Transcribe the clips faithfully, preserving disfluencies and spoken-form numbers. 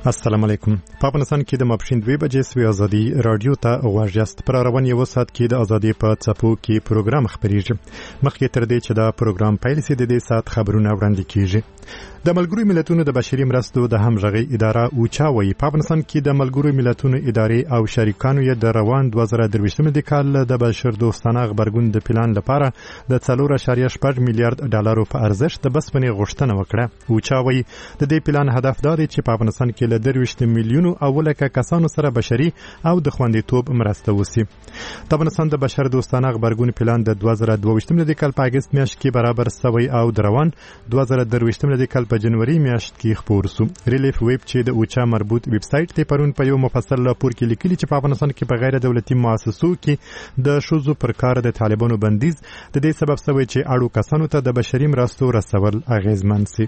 السلام علیکم. په افغانستان کې د ماپښین دوه بجې سوي ازادي رادیو ته غواړي است. پر روان یو ساعت کې د ازادي په څپو کې پروګرام خبريږي. مخکې تر دې چې دا پروګرام پیل شي د دې ساعت خبرونه وړاندې کیږي. د ملګرو ملتونو د بشري مرستو د همغږي اداره اوچا وایي په افغانستان کې د ملګرو ملتونو ادارې او شریکانو یې د روان دوه زره درویشتم د کال د بشر دوستانه خبرګون د پلان لپاره د څلور اعشاریه شپږ میلیارډ ډالرو په ارزښت د بسپنې غوښتنه وکړه. اوچا وایي د دې پلان هدف دا دی چې په افغانستان کې له درویشت میلیونو اولکه کسانو سره بشري او د خوندیتوب مرسته وسی. د افغانستان د بشر دوستانه خبرګون پلان د دوه زره دوه د کال په اگست میاشت کې برابر سوی او د روان دوه زره درویشتم د کال په جنوري میاشت کې خپور شو. ریلیف ویب چې د اوچا مربوط ویب سټ ته پرون په یو مفصل راپور کې لیکلي چې په افغانستان کې په غیر دولتي مؤسسو کې د شوزو پر کار د طالبانو بندیز د دې سبب شوی چې اړو کسانو ته د بشري مرستو رسول اغیزمن شي.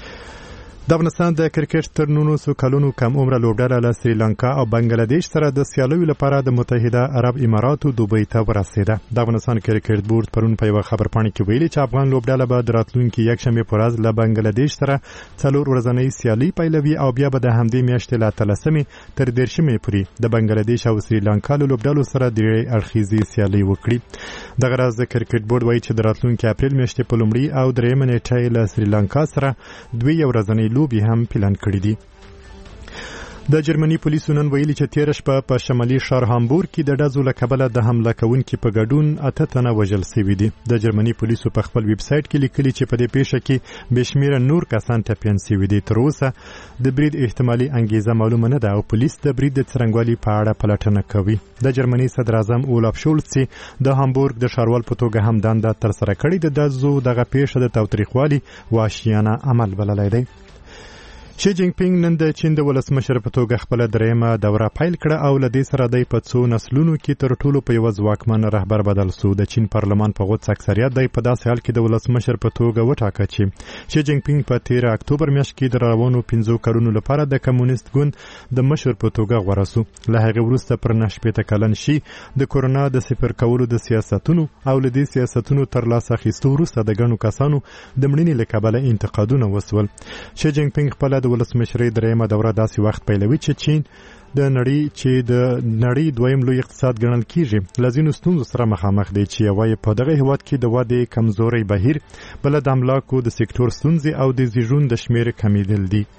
د افغانستان د کرکټ تر نولسو کلونو کم عمره لوبډله له سریلانکا او بنگلاديش سره د سیالیو لپاره د متحده عرب اماراتو دوبۍ ته ورسېده. د افغانستان کرکټ بورډ پرون په یو خبرپاڼه کې ویلي چې افغان لوبډله به د راتلونکي یکشنبه په ورځ له بنگلاديش سره څلور ورځنۍ سیالي پیلوي او بیا به د همدې میاشتې له اتلسمې تر دېرشمې پورې د بنگلاديش او سریلانکا له لوبډلو سره د اړخیزې سیالي وکړي. دغه راز د کرکټ بورډ وایي چې د راتلونکي اپریل میاشتې په لومړي او درېیمه نیټه له سریلانکا سره دوی ورځنۍ لوبي هم پلان کړی دي. د جرمني پولیسو نن ویلي چې تیر شپه په شمالي ښار هامبورګ کې د ډزو له کبله د حمله کوونکي په ګډون اته تنه وژل شوي دي. د جرمني پولیسو په خپل ویب سټ کې لیکلي چې په دې پیښه کې بې شمېره نور کسان ټپیان شوي دي. تر اوسه د برید احتمالي انګیزه معلومه نه ده او پولیس د برید د څرنګوالي په اړه پلټنه کوي. د جرمني صدر اعظم اولاف شولټ چې د هامبورګ د ښاروال په توګه هم دنده ترسره کړې د ډزو دغه پیښه د تاوتریخوالي وحشیانه عمل بللی دی. شي جینګ پینګ نن د چین د ولسمشر په توګه خپل درېیمه دوره پیل کړه او له دې سره دی په څو نسلونو کې تر ټولو په یو ځواکمن رهبر بدل شو. د چین پارلمان په غوڅ اکثریت دی په داسې حال کې د ولسمشر په توګه وټاکه چې شي جینګ پینګ په تیر اکتوبر میاشت کې د روانو پنځو کلونو لپاره د کمونیست ګوند د مشر په توګه غوره شو. له هغې وروسته پر نهه شپېته کلن شي د کورونا د صفر کولو د سیاستونو او له دې سیاستونو ترلاسه اخیستو وروسته د ګڼو کسانو د مړینې له کبله انتقادونه وسول. شي جینګ پینګ خپله د ولسمشرۍ درېیمه دوره داسې وخت پیلوي چې چین د نړۍ چې د نړۍ دویم لوی اقتصاد ګڼل کیږي له ځینو ستونزو سره مخامخ دی چې یوه یې په دغه هیواد کې د ودې کمزوری بهیر، بله د املاکو د سکتور ستونزې او د زیږون د شمېر کمیدل دي.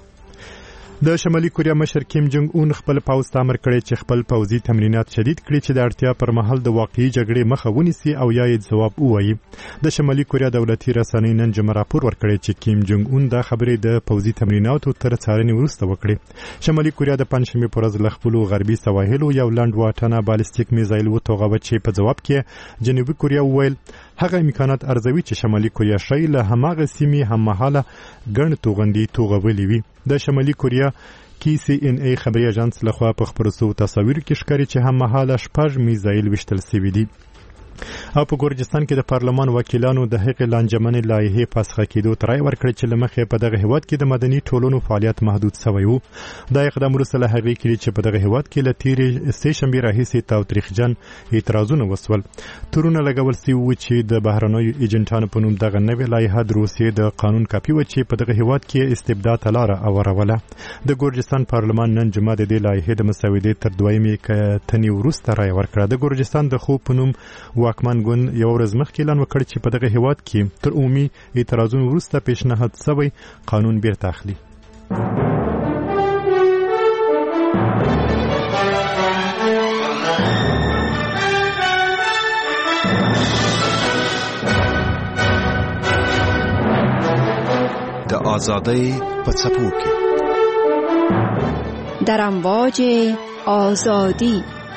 د شمالي کوریا مشر کیم جونګ اون خپل پوځ ته امر کړی چې خپل پوځي تمرینات شدید کړي چې د اړتیا پر مهال د واقعي جګړې مخه ونیسي او یا یې ځواب ووایي. د شمالي کوریا دولتي رسنۍ نن جمعه راپور ورکړی چې کیم جونګ اون دا خبرې د پوځي تمریناتو تر څارنې وروسته وکړې. شمالي کوریا د پنجشنبې په ورځ له خپلو غربي سواحلو یو لنډ واټنه بالستیک میزایل وتوغوه چې په ځواب کې جنوبي کوریا وویل هغه امکانات ارزوي چې شمالي کوریا شی له هماغه سیمې هممهاله ګڼ توغندي توغولې وي. د شمالي کوریا کې سی ان ای خبري اژانس لخوا په خبرو شوو تصاویرو کې ښکاري چې هممهاله شپږ میزایل ویشتل شوي دي. او په ګورجستان کې د پارلمان وکیلانو د هغې لانجمنې لایحې پاسخه کېدو ته رایه ورکړې چې له مخې په دغه هیواد کې د مدني ټولنو فعالیت محدود شوی و. دا اقدام وروسته له هغې کېږي چې په دغه هیواد کې له تېرې سې شنبې راهیسې تاوتریخجن اعتراضونه وسول. تورونه لګول سوي وو چې د بهرنیو ایجنټانو په نوم دغه نوې لایحه د روسیې د قانون کاپي وه چې په دغه هیواد کې استبداد ته لاره اوروله. د ګورجستان پارلمان نن جمعه د دې لایحې د مسودې تر دویمې کتنې وروسته رایه ورکړه. د ګورجستان د خوب په نوم واکمن ګوند یو ورځ مخکې اعلان وکړ چې په دغه هیواد کې تر عمومي اعتراضونو وروسته پیشنهاد شوی قانون بیرته اخلي. د آزادۍ په څپو کې در امواج آزادی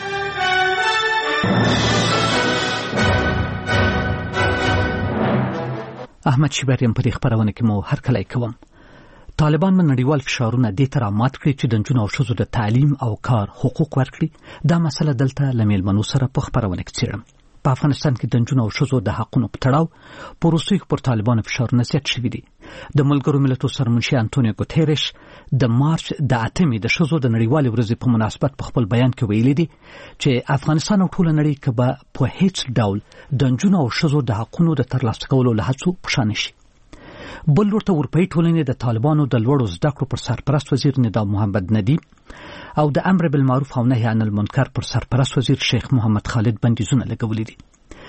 احمد شیبریم په دې خبرونه کې مو هرکلی کوم. طالبان من نړیوال فشارونه دې ته رامات کړي چې د نجونو او ښځو د تعلیم او کار حقوق ورکړي. دا مسله دلته له میلمنو سره په خبرونه کې څېړم. په افغانستان کې د نجونو او ښځو د حقونو په تړاو په وروستیو کې پر طالبانو فشارونه زیات شوي دي. د ملګرو ملتونو سرمنشي انټونیو ګوتیرش د مارچ د اتمې د ښځو د نړیوالې ورځې په مناسبت په خپل بیان کې ویلي دي چې افغانستان او ټوله نړۍ که به په هیڅ ډول د نجونو او ښځو د حقونو د ترلاسه کولو له هڅو په شا نه شي. بل ورته اروپאי ټولنې د طالبانو د لوړو زده کړو پر سرپرست وزیر ندا محمد ندیم او د امر بالمعروف او نهي عن المنکر پر سرپرست وزیر شیخ محمد خالد بندیزونه لګولي دي.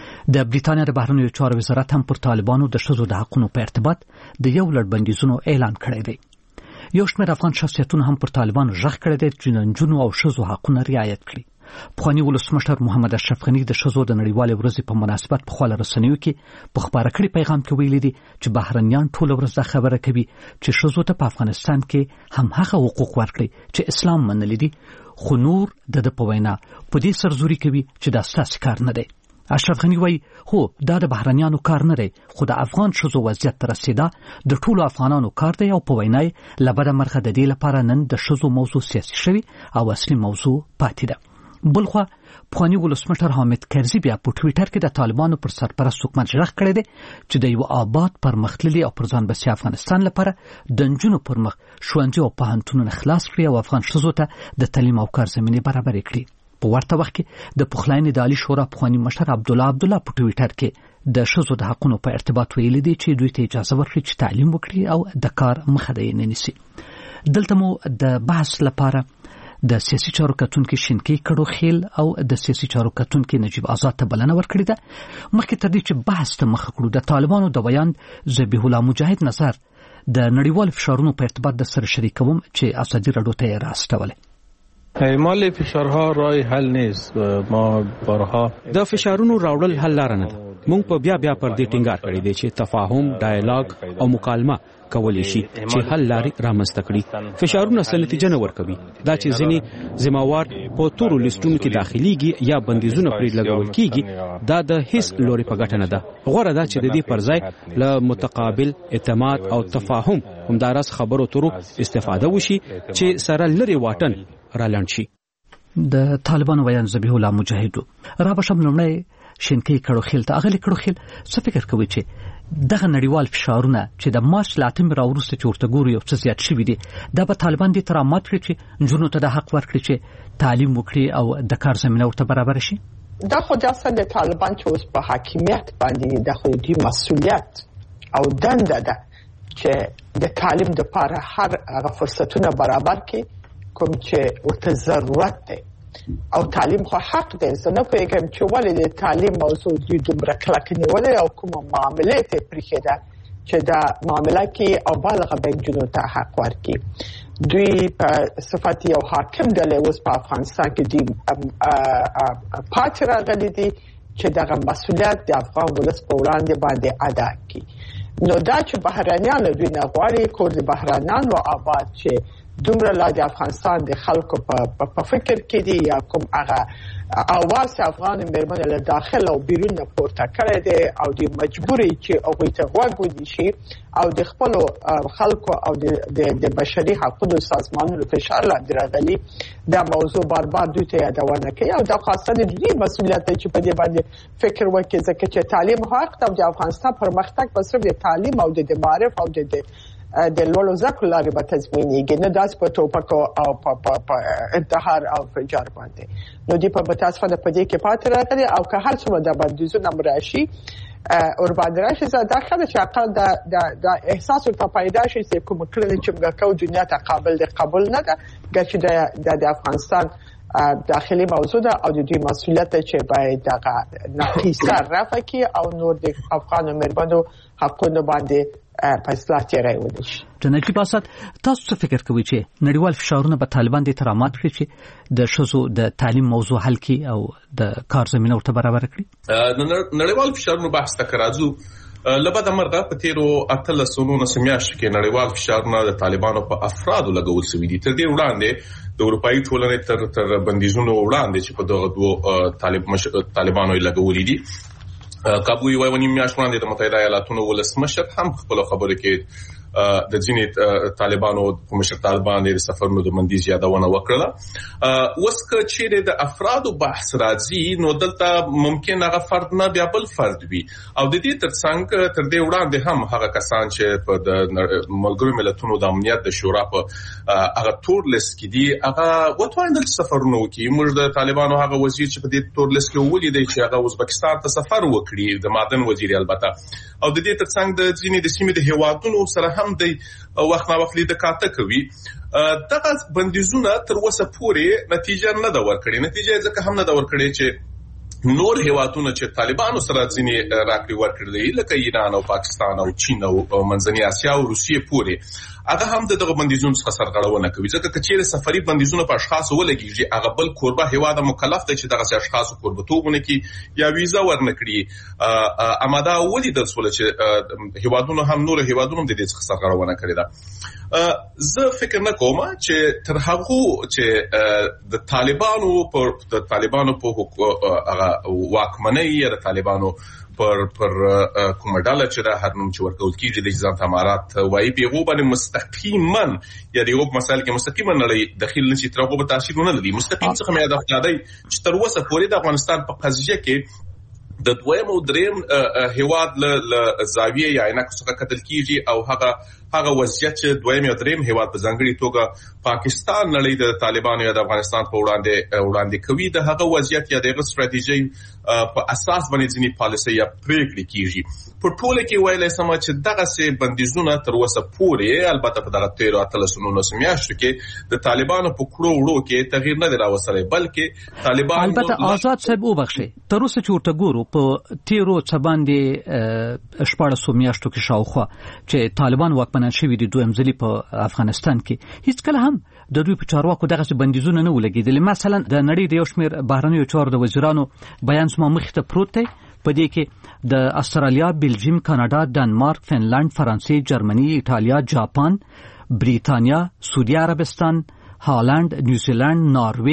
د بریټانیا د بهرنیو چارو وزارت هم پر طالبانو د ښځو د حقوقو په ارتباط د یو لړ بندیزونو اعلان کړی دی. یو شمېر افغان شخصیتونو هم پر طالبانو غږ کړی دی چې د نجونو او ښځو حقونه رعایت کړي. پخواني ولسمشر محمد اشرف غني د ښځو د نړیوالې ورځې په مناسبت په خپل رسنیو کې په خبره کړي پیغام کې ویلي دي چې بهرنیان ټول ورځ دا خبره کوي چې ښځو ته په افغانستان کې هم هغه حقوق ورکړي چې اسلام منلي دي، خو نور د د په وینا په دې سرزوري کوي چې دا ستاسو کار نه دی. اشرف غني وایي هو دا د بهرنیانو کار نه دی، خو د افغان ښځو وضعیت ته رسیدا د ټولو افغانانو کار دی او په وینا یې له بده مرغه د دې لپاره نن د ښځو موضوع سیاسي شوي او اصلي موضوع پاتې ده. بلخوا پخواني ولسمشر حامد کرزي بیا په ټویټر کې د طالبانو پر سرپرست حکومت غږ کړی دی چې د یو آباد پرمختللي او پر ځان بسیا افغانستان لپاره د نجونو پر مخ ښوونځي او پوهنتونونه خلاص کړي او افغان ښځو ته د تعلیم او کار زمینې برابرې کړي. په ورته وخت کې د پخلاینې د عالی شورا پخواني مشر عبدالله عبدالله په ټویټر کې د ښځو د حقوقو په ارتباط ویلي دی چې دوی ته اجازه ورکړي چې تعلیم وکړي او د کار مخه یې نه نیسي. دلته مو د بحث لپاره د سیاسي چارو کتونکي شینکي کړوخیل او د سیاسي چارو کتونکي نجیب آزاد ته بلنه ورکړې ده. مخکې تر دې چې بحث ته مخه کړو د طالبانو د بیان ذبیح الله مجاهد نظر د نړیوال فشارونو په ارتباط د سره شریکوم چې ازادي راډیو ته راستولې. اعمال فشارها رای حل نیست. ما بارها د فشارونو راوړل حل لار نه ده. موږ په بیا بیا پر دې ټینګار کړی دی چې تفاهم، ډایلاګ او مکالمه کولی شي چې حل لارې رامنځته کړي. فشارونه اصل نتیجه نه ورکوي. دا چې ځینې ذمہوار په تورو لیستونو کې داخليږي یا بندیزونه پرې لګول کیږي، دا د هیڅ لوري په ګټه نه ده. غوړه ده چې د دې پر ځای له متقابل اعتماد او تفاهم همدارس خبرو تورو استفاده وشي چې سره لري واټن رالند شي. د طالبانو بیان ذبیح الله مجاهد را بشم لمړی شینکي کړوخیل ته اغلی کړوخیل څه فکر کوي چې دغه نړیوال فشارونه چې د مارچ لاتم راورسته چې ورته ګوري او څه زیات شوي دي دا به طالبان دې ترامات کړي چې نجونو ته د حق ورکړي چې تعلیم وکړي او د کار زمینه ورته برابر شي. دا خو د اصل د طالبان چې اوس په حاکمیت باندې د خو دې مسؤلیت او دنده ده چې د تعلیم لپاره هر هغه فرصتونه برابر کړي کوم چې ورته ضرورت دی. او تعلیم خو حق دی. زه نه پوهېږم چې ولې د تعلیم موضوع دوی دومره کلکه نیولې او کومه معاملې ته پرېښې ده چې دا معامله کې او بالغه به نجونو ته حق ورکړي. دوی په صفت یو حاکم ډلې اوس په افغانستان کې دوی پاتې راغلي دي چې دغه مسؤلیت د افغان ولس په وړاندې باندې ادا کړي. نو دا چې بهرنیان دوی نه غواړي کور د بهرنیانو آباد چې دومره لا د افغانستان د خلکو په په فکر کې دي یا کوم هغه اواز افغان مېرمنې له داخل او بیرون پورته کړی دی او د مجبوري چې هغوی ته غوږ ونیسي او د خپلو خلکو او د د بشري حقوقو سازمانونو فشار لاندې راغلي. دا موضوع بار بار دوی ته یادونه کوي او دا خاصه د دوی مسؤلیت دی چې په دې باندې فکر وکړي ځکه چې تعلیم حق او د افغانستان پرمختګ په صرف د تعلیم او د معرف او د د لوړو زده کړو لارې به تضمینېږي، نه داسې په ټوپکو او په انتحار او فجار باندې. نو دوی په متاسفانه په دې کې پاتې راغلي او که هر څومره د بندیزونه هم راشي ورباندې راشي زه دا ښه ده چې اقل دا احساس ورته پیدا شي چې کوم کړنې چې موږ کوو دنیا ته قابل د قبول نه ده، ګر چې د افغانستان داخلي موضوع ده او د دوی مسؤلیت ده چې باید دغه نقیصه رفع کړي او نور د افغانو مېرمنو حقونو باندې په اصلاح تیری ونشي. جناب باسط تاسو څه فکر کوئ چې نړیوال فشارونه به طالبان دې ترامات کړي چې د ښځو د تعلیم موضوع حل کړي او د کار زمینه ورته برابر کړي؟ د نړیوال فشارونو بحث ته راځو. لبد مرغه په تیرو اتلسونو نسمیاشت کې نړیوال فشارونه د طالبانو په افرادو لګول شوي دي. تر دې وړاندې د اروپאי ټولنې تر تر بندیزونو وړاندې چې په دغه دوه طالب طالبانو یې لګولې دي. کابو یو ونیم میاشت وړاندې د متحده ایالاتونو ولسمشر هم خپل خبرو کې د ځینې طالبانو په مشرتابه باندې د سفرونو د بندیز یادونه وکړه. اوس که چیرې د افرادو بحث راځي نو دلته ممکن هغه فرد نه بیا بل فرد وي او د دې ترڅنګ تر دې وړاندې هم هغه کسان چې په د ملګرو ملتونو د امنیت د شورا په هغه تور لیست کې دي هغه وټوایندل سفرونه وکړي. موږ د طالبانو هغه وزیر چې په دې تور لیست کې ولیدل چې هغه ازبکستان ته سفر وکړي د معدن وزیر البته او د دې ترڅنګ د ځینې د سیمې د هیوادونو سره هم د وخت نا وخت لیدل کاته کوي. دغه بندیزونه تر اوسه پورې نتیجه نه دا ورکړي. نتیجه ځکه هم نه دا ورکړي چې نور هیوادونه چې طالبانو سره ځینې راکړي ورکړي لکه ایران او پاکستان او چین او منځنۍ اسیا او روسیې پورې هغه هم دغه بندیزونو څخه سرغړونه کوي. ځکه چې چیرې سفري بندیزونه په اشخاصو ولګيږي هغه بل کوربه هیواد مکلف دی چې دغه اشخاصو کوربتوبونه کې یا ویزا ورنکړي. اماده ولیدل سول چې هیوادونو هم نور هیوادونو د دې څخه سرغړونه کړې ده. زه فکر نه کوم چې تر هغه چې د طالبانو پر د طالبانو په هغه واکمنۍ یا د طالبانو پر پر کومه ډله چې د هر نوم چې ورکول کیږي د ځان امارات وایي پیغو باندې مستقیما یا د یو مسایل کې مستقیما نه داخل نشي تر هغه به تاثیر نه لري. مستقیم څخه مې دا خدای چې تر اوسه پورې د افغانستان په قضیه کې د دویم او دریم هیواد له زاویه یا عینکو څخه کتل کیږي او هغه هغه وضعیت چې دویم او دریم هیواد په ځانګړي توګه پاکستان نړۍ د طالبانو یا د افغانستان په وړاندې وړاندې کوي د هغه وضعیت یا د ستراتیژي په اساس باندې ځینې پالیسي یا پریکړې کیږي. په ټوله کې ویلای سم چې دغه سه بندیزونه تر اوسه پورې البته په دغه تیر اتلسونو نو سمیاشتو کې د طالبانو په کړو وړو کې تغییر نه راوستلی بلکې طالبان البته آزاد صاحب وبخښي تر اوسه چې ورته ګورو په تیرو څه باندې شپږ سمیاشتو کې شاوخوا چې طالبان واکمن شوی دي دویم ځلې په افغانستان کې هیڅ کله هم د دوی په چارواکو دغه بندیزونه نه ولګېدل. مثلا د نړۍ د یو شمېر بهرنیو چارو د وزیرانو بیان سم مخ ته پروت دی په دې کې د استرالیا، بلجیم، کاناډا، ډنمارک، فنلند، فرانسې، جرمني، ایټالیا، جاپان، بریتانیا، سعودي عربستان، هالند، نیوزیلند،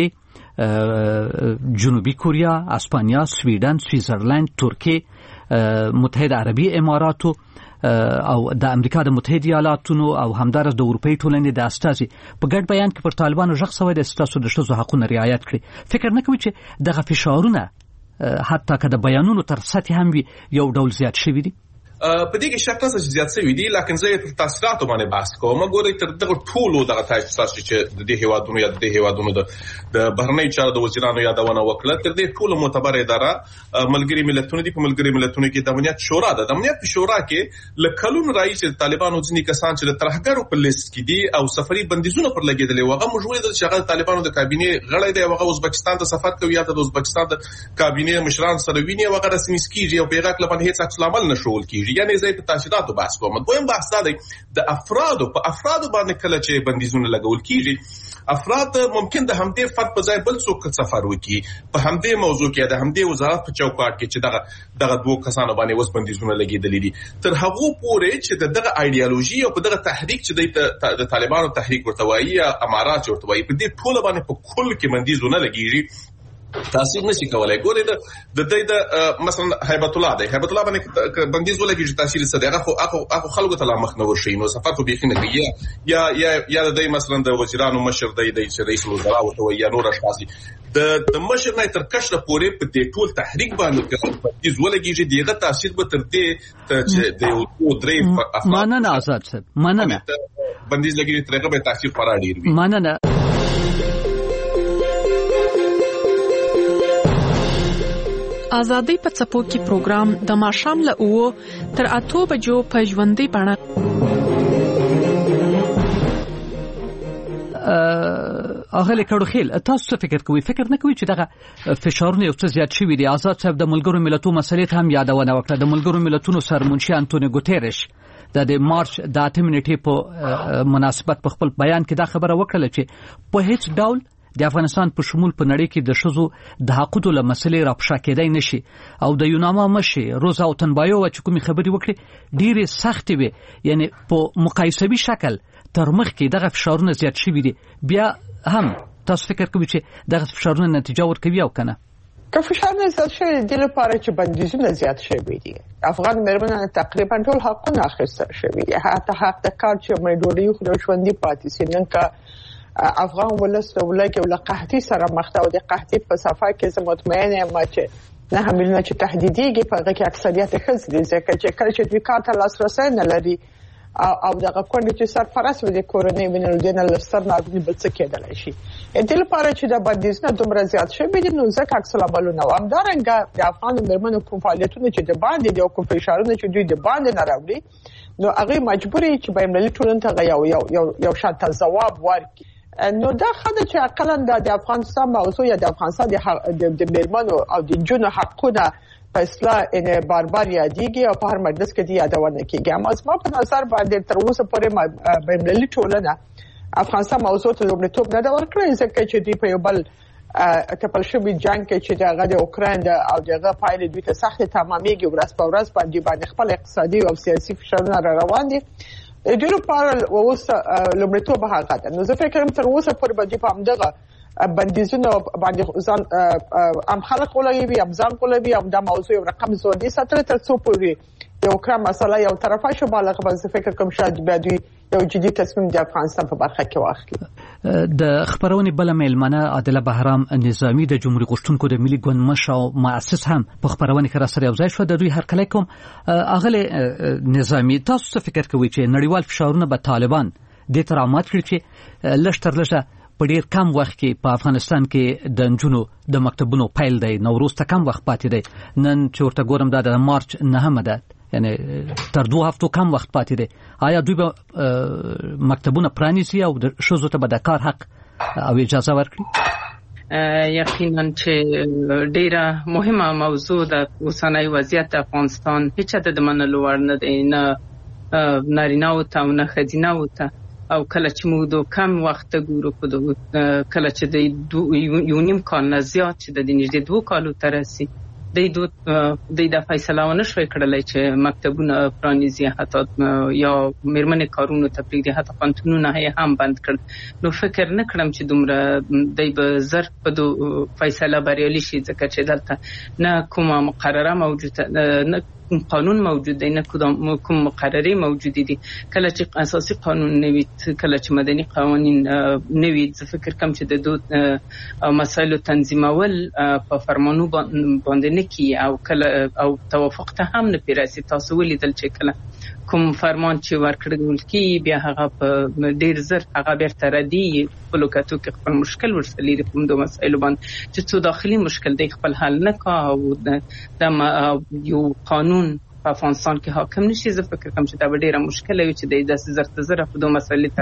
ناروې، جنوبي کوریا، اسپانیا، سویډن، سویزرلند، ترکیه، متحده عربي اماراتو او د امریکا د متحده ایالاتونو او همدارس د اروپאי ټولنې د استازي په ګډ بیان کې پر طالبانو ژغ سوی د استاسو د شذو حقوقو رعایت کړي. فکر نه کوي چې دغه فشارونه حتی که د بیانونو تر سطح هم وي یو ډول زیات شوي دي؟ په دې کې شک نشته چې زیات شوي دي لکه زه پر تاثیراتو باندې بحث کوم. ګورئ تر دغه ټولو دغه تاسیسات چې د دې هیوادونو یا د دې هیوادونو د بهرنۍ چارو د وزیرانو یادونه وکړه تر دې ټولو معتبر اداره ملګری ملتونه دي. په ملګری ملتونو کې د امنیت شورا ده. د امنیت شورا کې لکلون رئیس طالبانو ځینې کسان چې د ترهګرو په لیست کې دي او سفري بندیزونه پر لګیدل وغه موږ ولیدل چې هغه طالبانو د کابینه غړی دی هغه ازبکستان ته سفر کوي یا د ازبکستان د کابینه مشران سره ویني هغه رسمي کیږي او پیغام لپاره هیڅ عکس العمل نشول کیږي. یعنی زه په تاسو بحث کوم. دویم بحث دا دی د افرادو په افرادو باندې کله چې بندیزونه لګول کیږي افراد ممکن د همدې فرد په ځای بل څوک سفر وکړي په همدې موضوع کې د همدې وزارت په چوکاټ کې چې دغه دغه دوه کسانو باندې وس بندیزونه لګیدلې دي تر هغه پورې چې دغه ایدئولوژي او په دغه تحریک چې د طالبانو تحریک ورته وایي یا امارات ورته وایي په دې ټول باندې په کل کې بندیزونه لګیږي تاثیر نشي کولای. ګورئ د د د مثلا هیبت الله دی هیبت الله باندې بندیز ولګي تاثیر څه دی هغه هغه خلکو ته لا مخ نه ورشي نو سفر خو بيخي نه کوي یا یا یا د مثلا د وزیرانو مشر دی د رئیس الوزرا او تو یا نور اشخاص د د مشر نه تر کښه پورې په دې ټول تحریک باندې بندیز ولګي دیغه تاثیر به تر دې د یو درې مننه آزاد صاحب مننه بندیز لګي ترغه به تاثیر خورا ډیر وي. مننه. آزادۍ په څپو کې پروګرام د ماښام له اوو تر اتو بجو په ژوندۍ بڼه اغه لیکړو خیل تاسو څه فکر کوئ؟ فکر نه کوئ چې دغه فشارونه یو څه زیات شوي دي؟ آزاد صاحب د ملګرو ملتونو مسلې هم یادونه وکړه. د ملګرو ملتونو سرمنشي انټونیو ګوتيرش د مارچ د اته نیټې په مناسبت په خپل بیان کې دا خبره وکړه چې په هیڅ ډول د افغانستان په شمول په نړۍ کې د شذو د حقوقو له مسلې راپښا کېدای نشي او د یوناما مشي روزا او تنبایو چې کومې خبرې وکړي ډېرې سختې وي یعنی په مقایسوي شکل تر مخ کې دغه فشارونه زیات شوي دي. بیا هم تاسو فکر کوئ چې دغه فشارونه نتیجه ورکوي او کنه؟ که فشار زیات شوی د لپاره چې بندیزونه زیات شوی دي افغان مېرمنو تقریبا ټول حقونه اخیستل شوی دي حتی حق د کار چې مې ډوډۍ خو ژوندۍ پاتې سي نن که افغان ولس ولګي ول قحطي سره مخ ته او د قحطي په صفه کې زه مطمئنه یم چې نه همینه چې تهدیديږي په هغه کې اکثریت ښځې دي ځکه چې کله چې دوی کار ته لاسرسي نه لري او دغه کونډې چې سرپرست وي د کورنۍ وینل دي نه لستر نه د بل څه کېدلی شي د لپاره چې د بندیزونه دومره زیات شوي دي نو ځکه عکس العملونه او همدارنګه د افغان مېرمنو کوم فعالیتونه چې د باندې دي او کوم فشارونه چې دوی د باندې نه راوړي نو هغه مجبوري چې بین‌المللي ټولنې ته یو یو یو یو شاته ځواب ورکړي نو دا خدای چې عقلاً د افغانستان موضوع یا د افغانستان د مېرمنو او د جنونو حقونه په اصطلاح ان باربار یادېږي او په هر مجلس کې دی یادونه کېږي اما زما په نظر باندې تر اوسه پورې بین‌المللي ټولنه افغانستان موضوع ته لومړیتوب نه دا ورکړی ځکه چې دوی په یو بل تپل شوی جنگ کې چې دغه د اوکراین او دغه پایلې دوی ته سخت تمامېږي ورځ په ورځ باندې باندې خپل اقتصادي او سیاسي فشارونه را روان دي د دې لپاره اوسه لومړیتوب هغه ده نو زه فکر کوم تر اوسه پورې باندې په همدغه بندیزونه باندې ځان ام خلک ولګي ام ځان ولګي ام د موضوع یو رقم زودي ساتل تر څو پورې د اوکراین مسله یو طرفه شو بالغ به زه فکر کوم شاید به دوی یو جدي تصمیم د افغانستان په برخه کې واخلي د خبرونې بل میلمنه عادله بهرام نظامی د جمهوریت غوښتونکو د ملي ګوند مشر او مؤسس هم په خبرونه کې را سره یو ځای شو د دوی هر کله کوم اغله نظامی تاسو څه فکر کوئ چې نړیوال فشارونه به طالبان د ترامات کړي چې لشتر لشه په ډیر کم وخت کې په افغانستان کې د نجونو د مکتبونو پیل دی نوروز ته کم وخت پاتې دی نن چې ورته ګورم دا د مارچ نهمه ده یعنی تر دوه هفتو کم وخت پاتې دی آیا دوی به مکتبونه پرانیزي او د ښځو ته به د کار حق او اجازه ورکړي یقینا چې ډیره مهمه موضوع د اوسنۍ وضعیت د افغانستان هیڅ د منلو وړ نه دی نه نارینه او ته نه ښځینه او ته او کله چې موږ د کم وخت ګورو په کله چې د یو نیم کال نه زیات چې د نږدې دوه کالو تر رسي د د د فیصله ونه شوی کړلای چې مکتبونه پرانیزي حتی یا مېرمنې کارونو ته پرېږدي حتی پوهنتونونه یې هم بند کړل نو فکر نه کړم چې دومره دی به زر په فیصله بریالي شي ځکه چې دلته نه کومه مقرره موجوده نه قانون موجود دی نه کوم مقررې موجود دي کله چې اساسي قانون نوي کله چې مدني قوانين نوي زه فکر کوم چې د دوه مسایلو تنظیمول په فرمانو باندې نه کی او کله او توافق ته هم نه پیراسي تاسو ولیدل چې کله کوم فرمان چې ورکړل کی بیا هغه په ډیر زر هغه بیرته ردی په لوکاتو کې خپل مشکل ورسلي کوم دوه مسایلو باندې چې څو داخلي مشکل دی خپل حل نه کا او د یو قانون په افغانستان کې حاکم نشي زه فکر کوم چې دا ډیره مشکله وي چې د داسې زرت زره په دوه مسایلو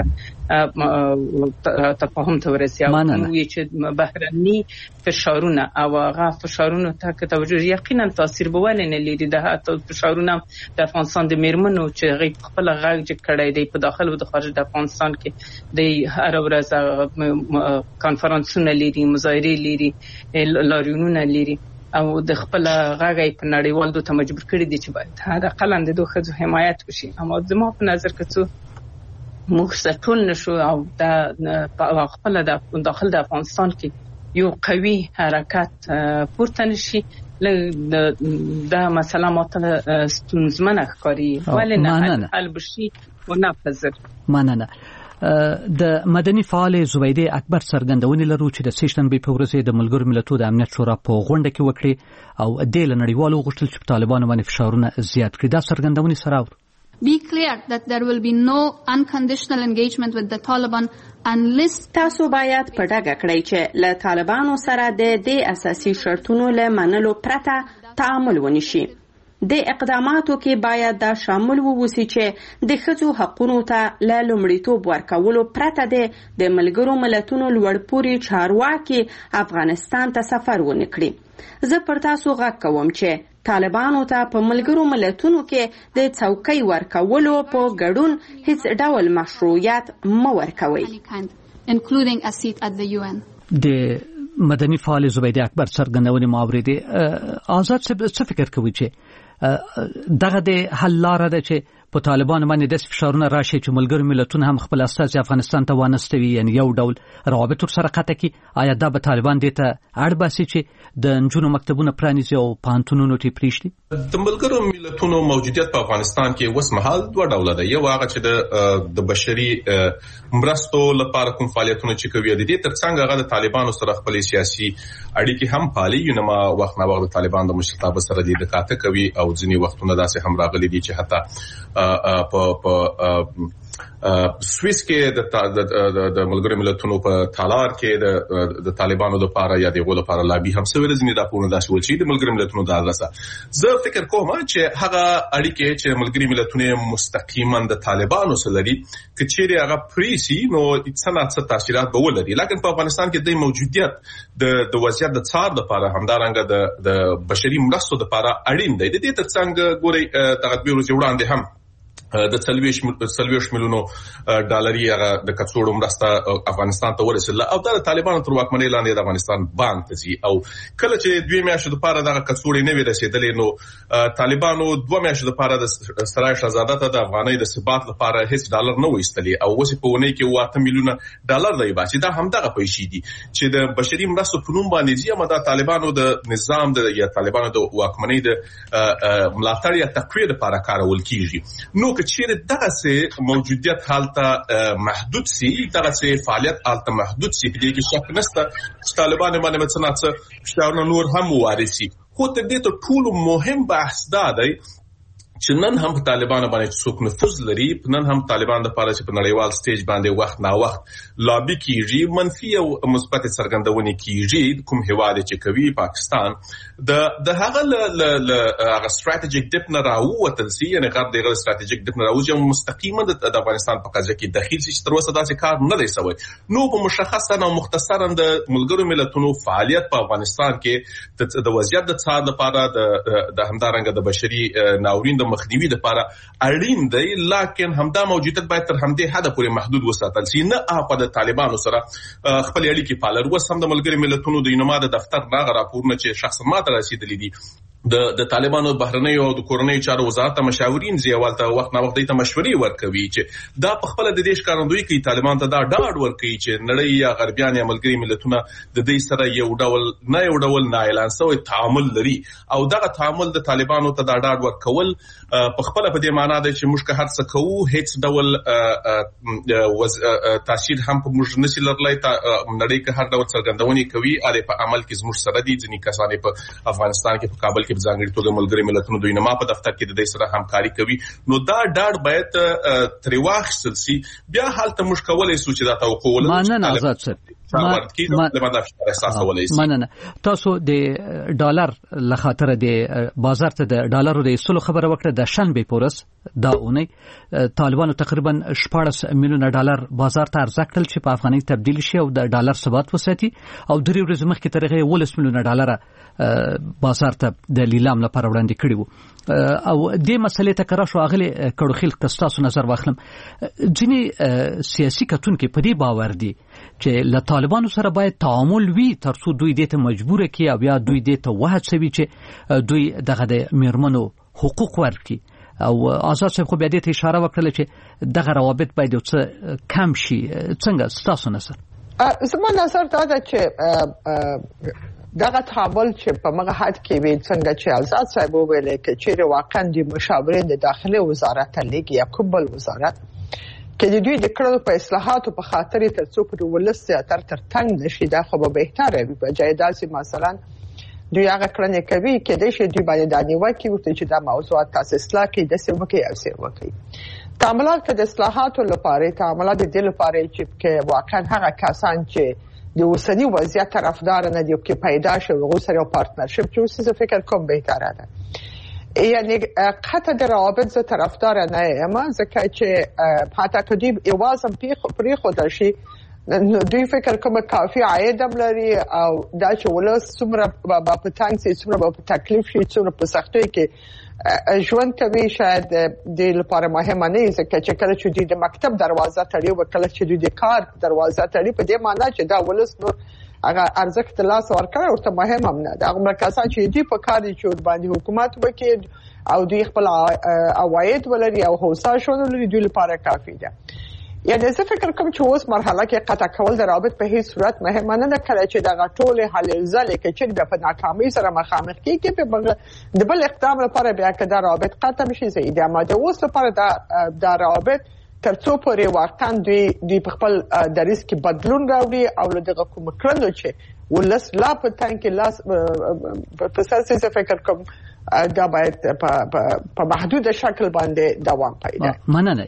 ته تفاهم ته ورسي او چې بهرني فشارونه او هغه فشارونه ته که توجه یقینا تاثیر به ولې نه لري د هغه فشارونه د افغانستان د میرمنو چې غي خپل غږ کړی دی په داخل او د خارج د افغانستان کې د هر ورځ کانفرنسونه لري مظاهرې لري لاریونونه لري او د خپل غاګي په نړیوال دوه مجبور کړی دي چې باید دا قلند دوه خځو حمایت وشي اما زما په نظر کې څو مخصصون نشو او دا خپل د داخل د افغانستان کې یو قوي حرکت پورته نشي دا مسله ماته ستونزمنه ښکاري ولې نه حل بشي او نه پزر مننه د مدني فعال زبیده اکبر څرګندونې لرو چې د سیشنبې په ورځ د ملګرو ملتونو د امنیت شورا په غونډه کې وکړي او د نړیوالو غوښتل چې طالبانو باندې فشارونه زیات کړي دا څرګندونې سره Be clear that there will be no unconditional engagement with the Taliban unless تاسو باید په ډاګه کړئ چې له طالبانو سره د دې اساسي شرطونو له منلو پرته تعامل ونشي د اقداماتو کې باید دا شامل ووسی چې د ښځو حقوقو ته له لومړیتوب ورکولو پرته د ملګرو ملتونو لوړپوړي چارواکي افغانستان ته سفر ونه کړي زه پر تاسو غږ کوم چې طالبانو ته په ملګرو ملتونو کې د څوکۍ ورکولو په ګډون هیڅ ډول مشروعیت مه ورکوي including a seat at the U N د مدني فعال زبیده اکبر څرګندونې ماورې آزاد څه فکر کوي چې دغه د حل لاره ده چې په طالبان باندې د فشارونه راشي چې ملګرو ملتونو هم خپل استازي افغانستان ته وانستوي، یعنی یو ډول روابط سره قطع کی. آیا دا به طالبان دې ته اړ باسي چې د نجونو مکتبونه پرانیزي او پانتونونو ټی پریشتي؟ د ملګرو ملتونو موجودیت په افغانستان کې اوس مهال دوه ډوله ده. یو هغه چې د د بشري مرستو لپاره کوم فعالیتونه چې کوي، د دې ترڅنګ هغه د طالبانو سره خپل سیاسي اړیکې هم پالي. یو نما وخت نه وخت طالبان د مشرتابه سره د کاته کوي او ځینی وختونه داسې هم راغلي دي چې حتی په په سويس کې د د ملګرو ملتونو په تالار کې د د طالبانو لپاره یا د غول لپاره لابي هم سوي رزنی دا په داسې ول چې د ملګرو ملتونو د ادرسه زه فکر کوم چې هغه اړیکې چې ملګرو ملتونو مستقیما د طالبانو سره لري کچېری هغه پریسي نو څنګه څه تاثیرات به ولري. لکه په افغانستان کې د موجودیت د د وضعیت د څار لپاره همدارنګه د د بشري مرستو لپاره اړین دی. د دې ترڅنګ ګوري دغه بیرو چې وړاندې هم د څلويش څلويش ملیونو ډالري هغه د کڅوړو مرسته افغانستان ته ورسېله او د طالبانو تر واکمنۍ لاندې د افغانستان بانک ته ځي او کله چې دوی میاشتې لپاره دغه کڅوړې نه وي رسېدلې نو طالبانو دوه میاشتې لپاره د سرای شهزاده ته د افغانۍ د ثبات لپاره هیڅ ډالر نه وېستلې او اوس په ونې کې واته میلیونه ډالر دی باسي. دا همدغه پیسې دي چې د بشري مرستو په نوم باندې ځي اما د طالبانو د نظام د یا طالبانو د واکمنۍ د ملاتړ یا تقویه لپاره کارول کیږي. نو چیرې دغه سه موجودیت حالت محدود سي، دغه سه فعالیت حالت محدود سي، په دې کې شک نشته طالبان باندې مثلا فشارونه نور هم وارسي. خو تر دې ته ټول مهم بحث دا دی چې نن هم طالبان باندې څوک نفوذ لري، نن هم طالبان د پاره چې په نړیوال سټیج باندې وخت نا وخت لابي کیږي، منفي او مثبت څرګندونې کیږي. کوم هواد چې کوي پاکستان د د هغه ل هغه استراتیژیک ډیپ نه راووتل سي، یعنی غرب دغه استراتیژیک ډیپ نه راوځي مستقیما د افغانستان په قضیه کې دخیل سي چې تر اوسه داسې کار نه دی شوی. نو په مشخصا او مختصرا د ملګرو ملتونو فعالیت په افغانستان کې د وضعیت د څار لپاره د همدارنګه د بشري ناورین مخنیوي لپاره اړین دی، لکه همدا موجودیت باید تر همدې حد پورې محدود وساتل شي. نه هغه د طالبانو سره خپل اړیکې پالر وس هم د ملګرو ملتونو د یونما د دفتر راغ راپورونه چې شخصا ماته رسیدلې دي د د طالبانو بهرنۍ او د کورنۍ چارو وزارت مشاورین زیوال ته وخت نه وخت د مشورې ورکوي چې دا په خپل د دې ښکارندوی کوي طالبان ته دا ډاډ ورکوي چې نړۍ یا غربیان یا ملګري ملتونه د دې سره یو ډول نه یو ډول نه اعلان شوی تعامل لري او دغه تعامل د طالبانو ته دا ډاډ ورکول په خپل په دې معنی ده چې موږ که هر څه کوو هیڅ ډول تاثیر هم په موږ نشي لرلای. نړۍ که هر ډول څرګندونې کوي اړ په عمل کې زموږ سره دي. ځینې کسان په افغانستان کې په کابل کې ځانګړي توګه ملګري ملتونو دوی نما په دفتر کې د دې سره همکاري کوي. نو دا ډاډ باید ترې واخیستل شي. بیا حالت موږ کولای شو چې دا توقع ولرو. مننه آزاد صاحب. مننه. تاسو د ډالر لخاطر د بازار ته د ډالرو د ایستلو خبره وکړه. د شنبه پورس دا اونۍ طالبانو تقریبا شپږ میلیونه ډالر بازار ته عرضه کړل چې په افغانۍ تبدیل شي او د ډالر ثبات وساتي او درې ورځې مخکې تر هغه ولس میلیونه ډالر بازار ته د لیلام لپاره وړاندې کړي وو. او دې مسلې ته کرا شو اغلی کړو خل کستاسو نظر واخلم. ځینې سیاسي کتونکو په دې باور دي چې له طالبانو سره باید تعامل وي ترڅو دوی دې ته مجبور کړي او یا دوی دې ته وهڅوي چې دوی دغه د میرمنو حقوق ورکړي. او آزاد صاحب خو بیا دې ته اشاره وکړه چې دغه روابط باید څه کم شي. څنګه ستاسو نظر؟ زما نظر دا ده چې دغه تعامل چې په مغه حد کې وي څنګه چې آزاد صاحب وویل چې چیرې واقعا د مشاورین د داخله وزارت لیګ یا کوبل وزارت کې د دوی د کړو په اصلاحاتو په خاطر ترڅو په ولست تر تر تنگ نشي دا خو به بهتره وي. په ځای داسې مثلا دوی هغه کړنې کوي کې د شي دوی باندې د نیوکې وکړي چې دا موضوعات تاسو اصلاح کې د څه وکړي او څه وکړي. تعاملات د اصلاحاتو لپاره تعاملات د دې لپاره چې واقعا هغه کسان چې د اوسنی وضعیت طرفدار نه دي چې پیدا شي او سره پارتنرشپ چې اوس څه فکر کوم بهتره ده. یعنی قطع د روابط ز طرفدار نه یم ځکه چې حتی کدی ایوازم پری خود شي دوی فکر کوم کافي عاید هم لري او دا چې ولس څومره په تنګ سي څومره په تکلیف شي څومره په سختۍ کې ژوند کوي شاید د لپاره مهمه نه ځکه چې کله چې د مکتب دروازه تړي او کله چې د کار دروازه تړي په دې معنی چې دا ولس نور هغه ارزښت لاس ورکړ ورته مهم هم نه دا مرکزان چې دی په کار دي چې باندې حکومت وکړي او دوی خپل عواید ولري او هوسا شون لري دوی لپاره کافي ده. یعنی زه فکر کوم چې اوس مرحله کې قطع کول د رابط په هیڅ صورت مهمه نه ده کله چې دا ټول حل ځلې کې چې د په ناکامۍ سره مخامخ کیږي په د بل اقدام لپاره بیا که دا رابط قطع بشي زه ایده ما د اوس لپاره دا دا رابط ترڅو پورې واقعا دوی دوی په خپل دریس کې بدلون راوړي او له دغه کوم کړنو چې ولس لا په تان کې لاس په اساس زه فکر کوم دا باید په محدود شکل باندې دوام پیدا کړي. مننه.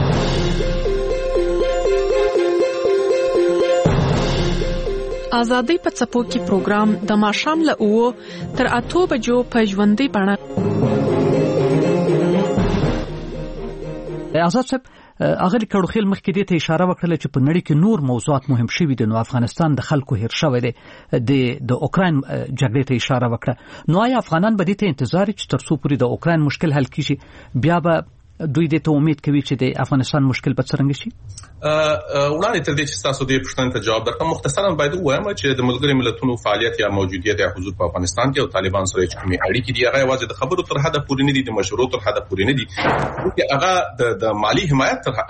آزادۍ په څپو کې پروګرام د ماښام له اوو تر اتو بجو په ژوندۍ بڼه. آزاد صاحب اغلی کړوخیل مخکې دې ته اشاره وکړه چې په نړۍ کې نور موضوعات مهم شوي دي. نو افغانستان د خلکو هیر شوی دی د د اوکراین جګړې ته اشاره وکړه. نو آیا افغانان به دې ته انتظار چې تر څو پورې د اوکراین مشکل حل کیږي بیا به دوی دې ته امید کوي چې د افغانستان مشکل به څنګه شي؟ وړاندې تر دې چې تاسو دې پوښتنې ته جواب درکړم مختصراً باید ووایم چې د ملګرو ملتونو فعالیت یا موجودیت یا حضور په افغانستان کې او طالبان سره چې کومې اړیکې دي هغه واځي د خبرو تر حد پورې نه دي د مشروع تر حد پورې نه دي چې هغه د د مالی حمایت تر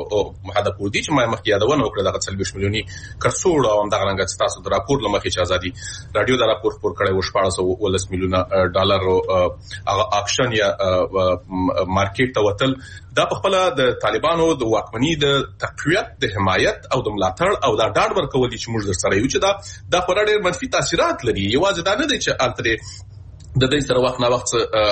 حد پورې دي چې ما مخکې یادونه وکړه دغه څلوېښت میلیوني کڅوړ او دغه رنګ تاسو د راپور لمخې چې ازادي رادیو دا راپور خپور کړی و شپږ سوه ولس میلیونه ډالر هغه اکشن یا مارکیټ ته وتل دا په خپل د طالبانو د واکمنۍ د تقویت د حمایت او د ملاتړ او دا ډاډ ورکول دي چې موږ در سره یو چې دا د خورا ډېر منفي تاثیرات لري. یوازې دا نه دی چې الته د دې سره وخت نه وخت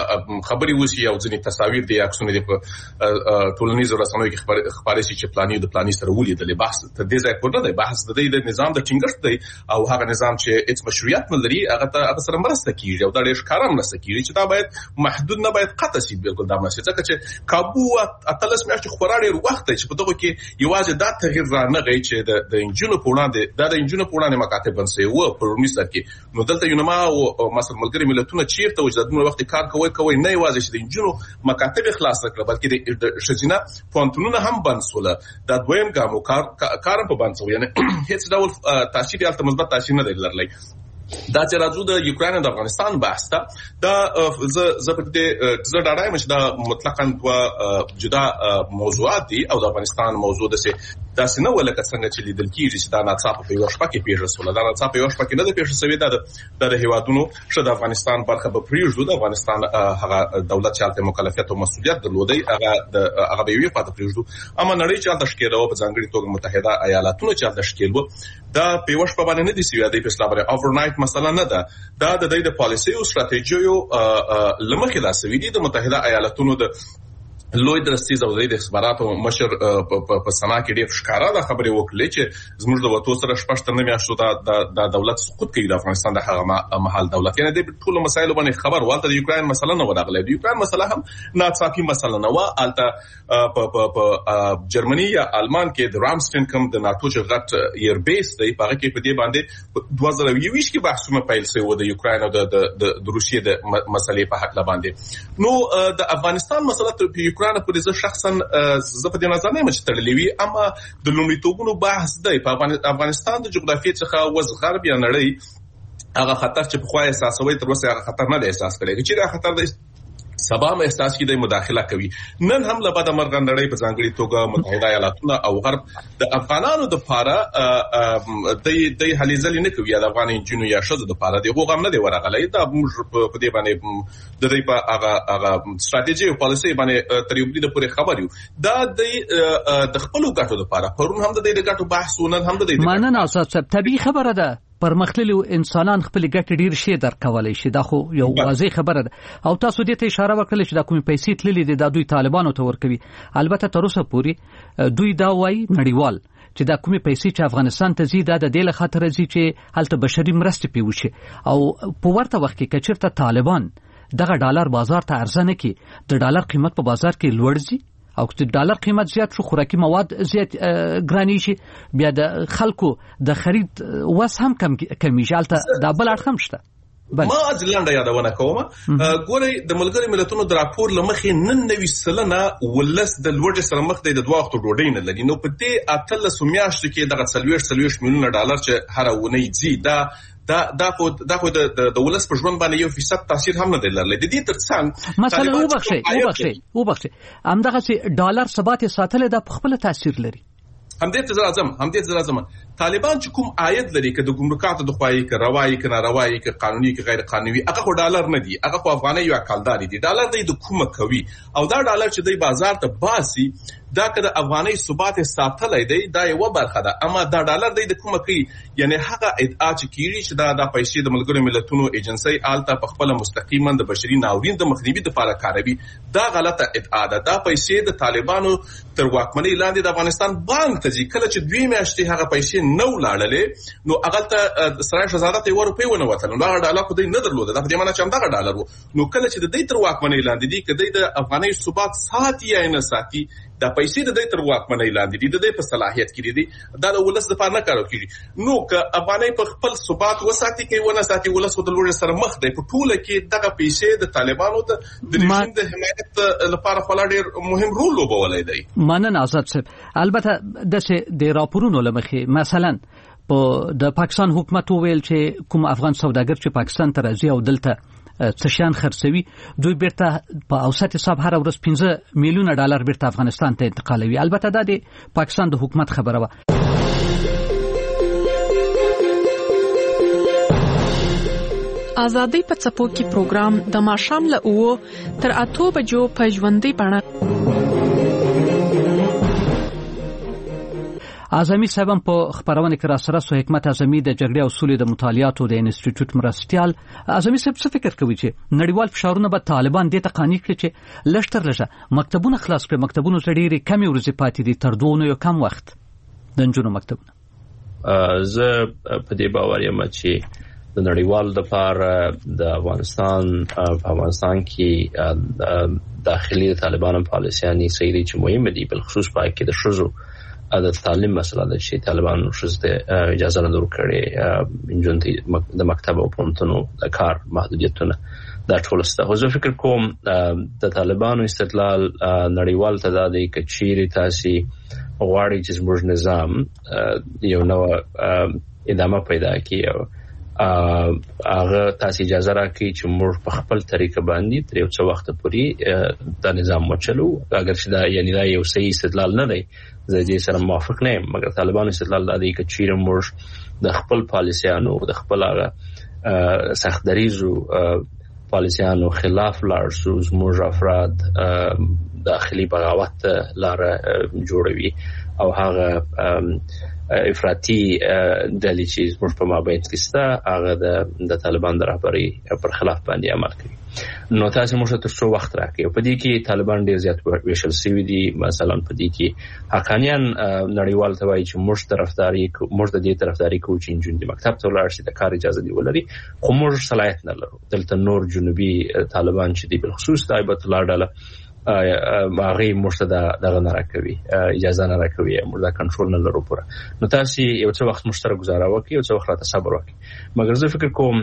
خبري وسی او ځینې تصاویر دي عکسونه دي په ټولنیزو رسنیو کې خبرې شي چې پلاني د پلاني سره ولیدل بحث ته دې ځای پر نه دی بحث د دې د نظام د ټینګښت دی او هغه نظام چې هیڅ مشروعیت نه لري هغه ته هغه سره مرسته کیږي او دا ډېر ښکاره مرسته کیږي چې دا باید محدود نه باید قطع شي. بالکل دا مسله ځکه چې کابو اتلس میاشتې خورا ډېر وخت دی چې په دغه کې یوازې دا تغییر را نه غي چې د د انجونو په وړاندې دا د انجونو په وړاندې مکاتب بنسي و په رومي سر کې نو دلته یو نما او مثلا ملګری ملتونه چیرته چې د وخت کار کوي کوي نه یوازې چې د انجونو مکاتب خلاص کړل بلکې د شزینه پونتونونه هم بند سول دا دویم ګام کار کارم په بند سو یعنی هیڅ ډول تاثیر یالته مثبت تاثیر نه لرلی. دا چې راځو د یوکرين او د افغانستان بحث ته دا ز زبرده ز ډاډایم چې دا مطلقاً دوا جدا موضوعات دي او د افغانستان موضوع د سه داسې نه ولکه څنګه چې لیدل کیږي چې دا ناڅاپه په یو شپه کې پیښه سول دا ناڅاپه په یو شپه کې نه د پیښه سوي دا د هیوادونو شته د افغانستان برخه په پریږدو د افغانستان هغه دولت چې الته مکلفیت او مسؤلیت درلودي هغه د هغه به وی پاتې پریږدو اما نړۍ چې الته شکیلو په ځانګړي توګه متحده ایالاتونو چې الته شکیلو دا په یو شپه باندې نه دي سوي د اسلام اوورنایټ مثلا نه ده دا د دې د پالیسي او ستراتیژیو لمخې لا سوي دي د متحده ایالاتونو د لوی درستیز او د اخباراتو مشر په سنا کې ډېر ښکارا دا خبرې وکړلې چې زموږ د وټو سره شپږ نه میاشتو دا د دولت سقوط کوي د افغانستان د هغه محل دولت یعنی د ټول مسایلو باندې خبر والته د یوکرين مسله نه وداغله د یوکرين مسله هم ناڅاپي مسله نه و الته په جرمني یا آلمان کې د رامستین کوم د ناتو چې غټ ایر بیس دی په هغه کې په دې باندې دوه زره یوویشت کې بحثونه پیل شوی و د یوکرين او د د روسیې د مسلې په حق باندې نو د افغانستان مسله ته یوکرين په دې شخصا زه په دې نظر نه مچ تړلې وي اما د لومړیتوبونو بحث دی په افغانستان د جغرافیې څخه وز غرب یا نړۍ هغه خطر چې په خوا احساسوي تر اوسه هغه خطر نه دی احساس کړی چې دا خطر دی سبا هم احساس کې د مداخله کوي نن هم له بعد مرغ نړۍ په ځانګړي توګه متحده ایالاتونه او غرب د افغانانو د پاره د د حلیزل نه کوي د افغان انجینو یا شذ د پاره دی هغه نه دی ورغلی دا موږ په دې باندې د دې په هغه هغه ستراتیژي او پالیسي باندې تر یو د پوره خبر یو دا د خپل ګټو د پاره پرون هم د دې ګټو بحثونه هم د دې مانه اساس طبيعي خبره ده پرمختللي انسانان خپل ګټ ډیر شي درکولای شي دا خو یو واضح خبره ده او تاسو دې ته اشاره وکړه چې دا کومې پیسې تللې دي د دوی طالبانو ته ورکوي البته تر اوسه پورې دوی دا وایي نړیوال چې دا کومې پیسې چې افغانستان ته زی دا د دې له خاطر زی چې هلته بشري مرستې پیوشي او په ورته وخت کې کچرته طالبان دغه ډالر بازار ته ارزنه کې د ډالر قیمت په بازار کې لوړ ځي او چې ډالر قیمت زیات شو خوراکي مواد زیات ګرانی شي بیا د خلکو د خرید وس هم کم کمیږي البته دا بل اړخ هم شته ما از لنډه یادونه کوم ګورئ د ملګرو ملتونو د راپور لمخې نن نوي سلنه ولس د لوړ سره مخ دی د دوه وختو ډوډۍ نه لري. نو په دې اتلس میاشتو کې دغه څلوېښت څلوېښت میلیونه ډالر چې هر اونۍ ځي دا دا دا خو دا خو د د ولس په ژوند باندې یو فیصد تاثیر هم نه دی لرلی. د دې ترڅنګ مثلا وبخښئ وبخښئ وبخښئ همدغه ډالر ثبات ساتل د خپل تاثیر لري. همدې ته راځم همدې ته راځم طالبان چې کوم عاید لري که د ګمرکاتو د خوایي که روایي که ناروایي که قانوني که غیر قانوني هغه خو ډالر نه دي، هغه خو افغانۍ یو کالداري دي. ډالر دی د کومه کوي او دا ډالر چې دی بازار ته باسي دا که د افغانۍ ثبات ساتلی دی دا یوه برخه ده، اما دا ډالر دی د کومه کوي یعنی هغه ادعا چې کیږي چې دا د پیسې د ملګرو ملتونو ایجنسۍ آلته په خپله مستقیما د بشري ناورین د مخنیوي دپاره کاروي، دا غلطه ادعا ده. دا پیسې د طالبانو تر واکمنۍ لاندې د افغانستان بانک ته ځي. کله چې دوی میاشتې هغه پیسې نه ولاړلې نو هغلته سرای شهزاده ته یوه روپۍ ونه وتله، نو هغه ډالر خو دوی نه درلوده، دا په دې معنی چې همدغه ډالر و. نو کله چې د دوی تر واکمنۍ لاندې دي که دوی د افغانۍ ثبات ساتي یا نه ساتي دا پیسې د دوی تر واکمنۍ لاندې دي، د دوی په صلاحیت کې دي، دا د ولس دپاره نه کارول کېږي. نو که افغانۍ په خپل ثبات وساتي که ونه ساتي ولس خو د لوږې سره مخ دی. په ټوله کې دغه پیسې د طالبانو ته د رژیم د حمایت لپاره خورا ډېر مهم رول لوبولی دی. مننه آزاد صاحب. البته داسې د راپورونو له مخې مثلا په د پاکستان حکومت وویل چې کوم افغان سوداګر چې پاکستان ته راځي او دلته څه شیان خرڅوي دوی بیرته په اوسط حساب هر ورځ پنځه میلیونه ډالر بیرته افغانستان ته انتقالوي. البته دا د پاکستان د حکومت خبره وه. ازادي په څپو کې پروګرام د ماښام له اوو تر اتو بجو په ژوندۍ بڼه. اعظمي صاحب په خبرونه کې را سره سو حکمت اعظمي د جګړې او سولې د مطالعاتو د انسټیټیوټ مرستيال. اعظمي صاحب څه فکر کوي چې نړیوال فشارونه به طالبان دې ته قانع کړي چې لشتر لږه مکتبونه خلاص کړي؟ مکتبونه ډېرې کمې ورځې پاتې دي تر دوه یو کم وخت د نجونو مکتبونه. زه په دې باور یم چې د نړیوال لپاره د افغانستان په افغانستان کې داخلي طالبان پالیسياني سيري چې مهمه دي، بل خصوص په کې د شوزو د تعلیم مسله ده چې طالبان شوزته اجازه نه ورکړي انجن د مکتب او پونتونو د کار محدودیتونه دا ټول ست. خو زه فکر کوم د طالبانو استدلال نړیوال ته دا دی چې چیرې تاسو غواړئ چې زموږ نظام یو نو ادامه پیدا کړي هغه تاسو اجازه راکړي چې موږ په خپل طریقه باندې تر یو څه وخت پورې دا نظام وچلو. اگر چې دا یعنی دا یو صحیح استدلال نه دی، زه دې سره موافق نه یم، مګر طالبانو استدلال دا دی چې چیرې موږ د خپل پالیسیانو د خپل هغه سخت دریزو پالیسیانو خلاف لاړ شو، زموږ افراد داخلي بغاوت لاره جوړوي او هغه افراطي ډلې چې زموږ په مابین کې سته هغه د طالبان د رهبرۍ پر خلاف باندې عمل کوي. نو تاسو موږ ته څو وخت راکړئ. په دې کې طالبان ډېر زیات ویشل شوي دي. مثلا په دې کې حقانیان نړیوال ته وایي چې موږ طرفداري موږ د دې طرفداري کوو چې نجونې د مکتب ته ولاړ شي، د کار اجازه دی ولري، خو موږ صلاحیت نه لرو. دلته نور جنوبي طالبان چې دي بالخصوص د ایبت الله ډله هغه مرتدا دغه نه راکوي، اجازه نه راکوي، موږ دا کنټرول نه لرو پوره. نو تاسو یو څه وخت مشترک گزاره وکړئ، یو څه وخت راته صبر وکړئ. مګر زه فکر کوم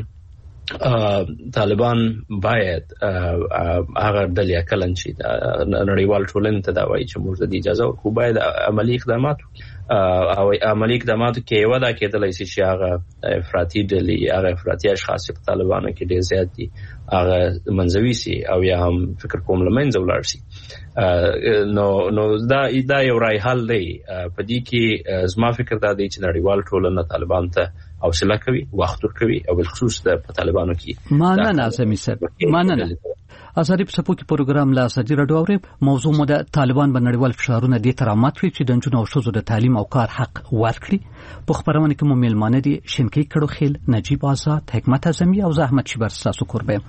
طالبان باید هغه ډلې کلن شي نړیوال ټولنې ته دا وایي چې موږ د اجازه ورکو، باید عملی اقدامات او عملی اقداماتو کې یو دا کېدلی شي چې هغه افراطي ډلې هغه افراطي اشخاص په طالبانو کې ډېر زیات دي هغه منځوي سي او یا هم فکر کوم لمنځه ولاړ شي. نو نو دا دا یو رای حل دی. په دې کې زما فکر دا دی چې نړیوال ټولنه طالبان ته حوصله کوي، وخت ورکوي او بالخصوص د طالبانو کې مننه اعظمي صاحب. مننه. ازادي په سپوږی پروګرام لا ازادي راډیو اوري. موضوع مو د طالبان په نړیوال فشارونه دي تر امات وی چې د جنونو او شوزو د تعلیم او کار حق ورکړي. په خبرونه کې مو میلمانه دي شینکی کړو خیل، نجیب آزاد، حکمت اعظمي او زحمت شبر تاسو قربه.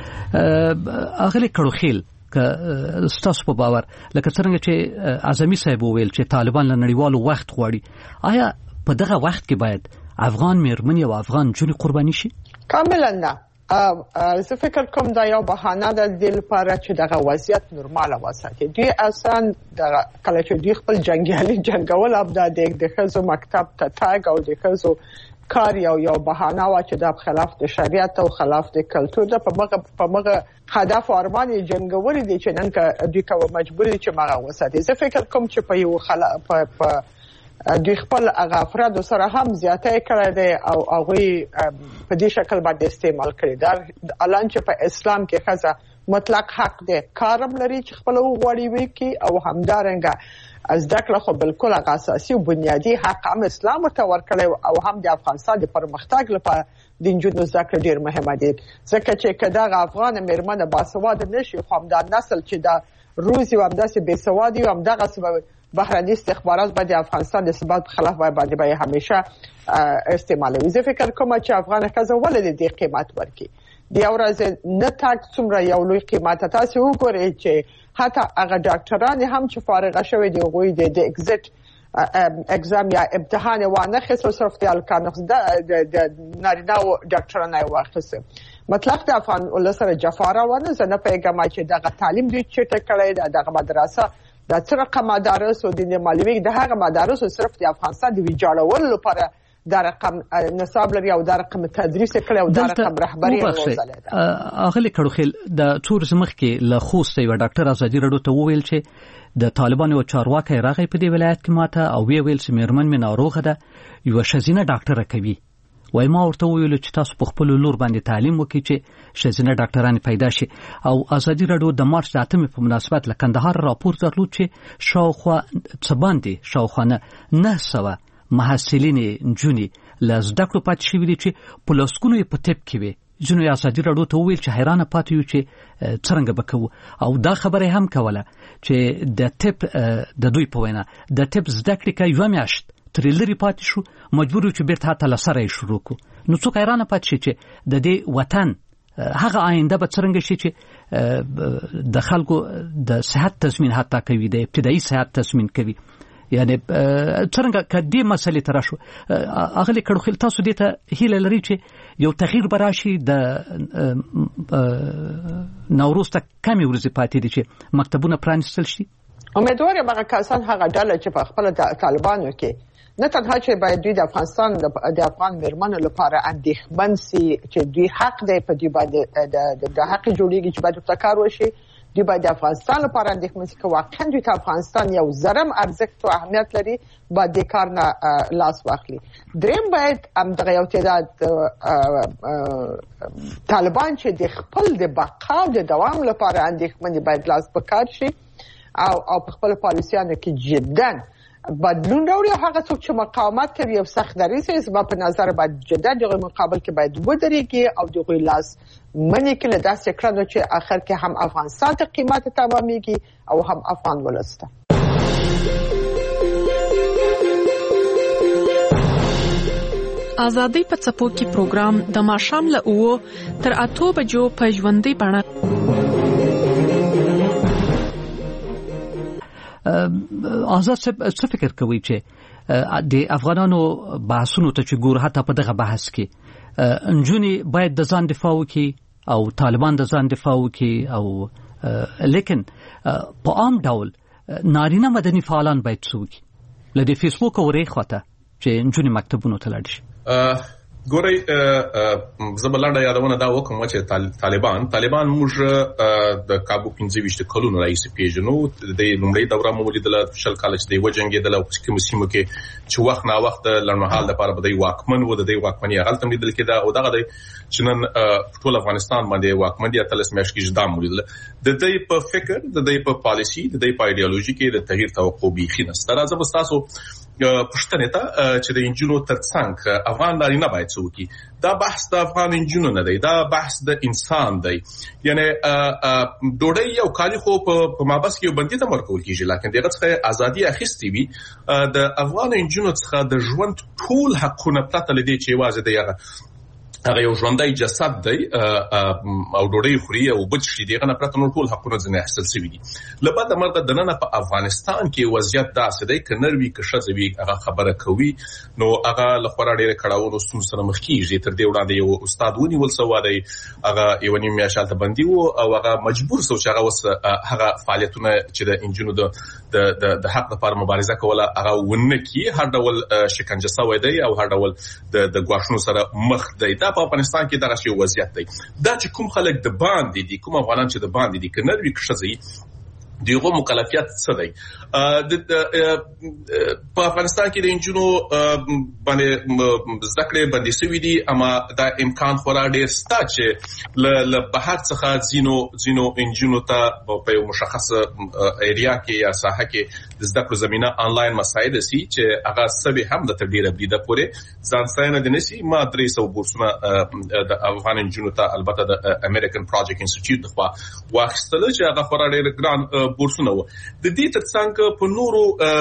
اغلی کړو خیل که ستاسو په باور لکه څنګه چې اعظمي صاحب وویل چې طالبان له نړیوالو وخت غواړي، آیا په دغه وخت کې باید افغان میرمنې او افغان جونې قرباني شي؟ کاملا نه. زه فکر کوم دا یو بهانه ده د لپاره چې دغه وضعیت نورماله وساتي. دوی اصلا د کله چې دوی خپل جنگیالي جنگول اب د د خزو مکتب ته تاګ او د خزو کار یو یو بهانه وا چې د خلاف د شریعت او خلاف د کلچر د په مغه په مغه هدف ارمان جنگوري دي چې نن کا دوی کا مجبور دي چې مغه وساتي. زه فکر کوم چې په یو خلا په دوی خپل هغه افراد سره هم زیاته کړی دی او هغه په دې شکل باندې استعمال کړی دا الان چې په اسلام کې خزه مطلق حق دی کارم لري چې خپل وغوړي وي کی او همدارنګه از دکله خو بالکل اساسي او بنیادی حق هم اسلام ته ورکړی او هم د افغانستان د پرمختګ لپاره د انجونو ذکر ډیر مهمه دي ځکه چې کله افغان مرمنه باسواد نشي خو هم د نسل چې دا روزي و همداسې بې سوادي و هم دغه سبب بهرني استخبارات باندې افغانستان د ثبات خلاف باندې به همیشه استعمالوي. زه فکر کوم چې افغان خزه ولې دې قیمت ورکړي دی اورز نه تاک څومره یو لوی قیمت تاسو وګورئ چې حتی هغه ډاکټران هم چې فارغ شوی دی غوي د اگزیت اگزام یا امتحان وانه خصوص صرف د الکانوس د نارینه ډاکټران یې واخیسته مطلب د افغان ولسره جفاره ونه زنه پیغام چې دغه تعلیم دی چې ټکړې دغه مدرسه د څرقه مدارس او د معلومي د هغه مدارس صرف د افغانستان د ویجاړولو لپاره دا رقم نصاب لري او دا رقم تدریس کړي او دا رقم رهبری روزله ده. اغلی کړوخیل د څور زمخ کې له خوسته یو ډاکټر ازادي رډو ته وویل چې د طالبانو چارواکي راغی په دې ولایت کې ماته او وی ویل چې میرمن مې ناروغه ده یو شزینه ډاکټر کوي وای ما ورته ویل چې تاسو په خپل لور باندې تعلیم وکړئ چې شزینه ډاکټران پیدا شي او ازادي رډو د مارچ د اتمې په مناسبت له کندهار راپور درلود چې شاوخوا څه باندې شاوخوا نه سوه محصلین جونی لزدکړو پات شي ویلي چې پلاسکونو په تپ کې وي جنو یا ازادي رډو ته ویل چې حیرانه پاتې یو چې څنګه بکو او دا خبره هم کوله چې د تپ د دوی په وینا د تپ زدکړې کې یو میاشت ترلری پاتې شو مجبور چې بیرته هاته لسره شروع کو نو څوک حیرانه پاتې شي چې د دې وطن هغه آینده به څنګه شي چې د خلکو د صحت تضمین حتی کوي د ابتدایي صحت تضمین کوي یعنی څنګه کدي مسلې تر شو اغلی کړو خل تاسو دې ته هیله لري چې یو تغییر براشي د نوروز ته کمی ورځې پاتې دي چې مکتبونه پرانستل شي. امیدوار یم هغه کسان هغه ډله چې په خپل طالبانو کې نه تنها چې باید دوی د افغانستان د افغان مرمنو لپاره اندېښمن سي چې دوی حق دی په دوی باندې د حق جوړیږي چې باید ابتکار وشي دوی باید د افغانستان لپاره اندېښمن سي چې واقعا دوی ته افغانستان یو زرم ارزښت او اهمیت لري باید د کار نه لاس واخلي. دریم باید همدغه یو تعداد طالبان چې د خپل د بقا د دوام لپاره اندېښمن باید لاس په کار شي او او په خپل پالیسیانو کې جداً بدلون راوړي هغه څوک چې مقاومت کوي او سخت دریځ یې زما په نظر باید جدا دغه مقابل کې باید ودرېږي او دغه لاس منې کې له داسې کړنو چې اخر کې هم افغانستان ته قیمت تمامېږي او هم افغان ولس ته. آزادۍ په څپو کې پروګرام د ماښام له اوو تر اتو بجو په ژوندۍ بڼه آزاد څه فکر کوي چې د افغانانو بحثونو ته چې ګور حتی په دغه بحث کې انجونی باید د ځان دفاع وکړي او طالبان د ځان دفاع وکړي او لیکن په عام ډول نارینه مدني فعالان باید څه وکړي لدې فیسبوک او ریخوته چې انجونی مکتبونو ته لاړ شي. ګورئ زبلانډه یادونه دا وکم چې طالبان طالبان موږ د کابو پنځه ویشت کلونو راځي پیژنو د لومړی دوره مو لیدل شل کال چې د وجنګ د کوم سیمو کې چې وخت نا وخت لړمحال لپاره بده واکمن و د دې واکمنۍ غلطه لیدل کېده او دغه د چنن ټول افغانستان باندې واکمن دي تلس مېش کې جدا مو لیدل د دې په فکر د دې په پالیسی د دې په ایدئولوژي کې د تغییر توقع بيخي نشته. راځه تاسو پښتنه ته چې د انجونو ترڅنګ افغان نارینه باید څوکي دا بحث د افغان انجونو نه دی دا بحث د انسان دی یعنی ډوډۍ یو کالی خو په مابس کې باندې ته مرکول کیږي لکه دغه څخه ازادي اخیستي وي د افغان انجونو څخه د ژوند ټول حقونه پرته لدی چې واځي دی هغه یو ژوندۍ جسد دی او ډوډۍ خوري او بچی دی غنه پرته نور ټول حقونه ځنه حاصل شوی دي لبد مرګ د نن په افغانستان کې وضعیت داسې دی ک نروي ک شذوي هغه خبره کوي نو هغه لخوا ډیره کړهونو سم سره مخ کیږي تر دې وړاندې یو استاد ونی ول سو دی هغه یو نیم میاشاله بندي وو او هغه مجبور سو چې هغه وس هغه فعالیتونه چې د انجینو د د حق لپاره مبارزه کوله هغه ونه کی هر ډول شکنجه سوی دی او هر ډول د د ګواښونو سره مخ دی په افغانستان کې دغه شی وضعیت دی دا چې کوم خلک د باندې دي کوم افغانان چې د باندې دي کنه وی کښځي دیغه مکلفیت څه دی په افغانستان کې د انجینو باندې ذکر باندې سوي دي اما دا امکان خورا ډیر ستا چې ل بهر څخه زینو زینو انجینو ته په یو مشخص ایریا کې یا ساحه کې د ذکر زمينه انلاین مسایل سي چې هغه سبي هم د تدبیر بلیده پورې ځان ساينه د نسی ما درې سو بورسونه د افغان انجینو ته البته د امریکن پروجیکټ انسټیټیوټ دغه واخستل چې هغه خورا ډیر ګران بورسونه و د دې ترڅنګ په نورو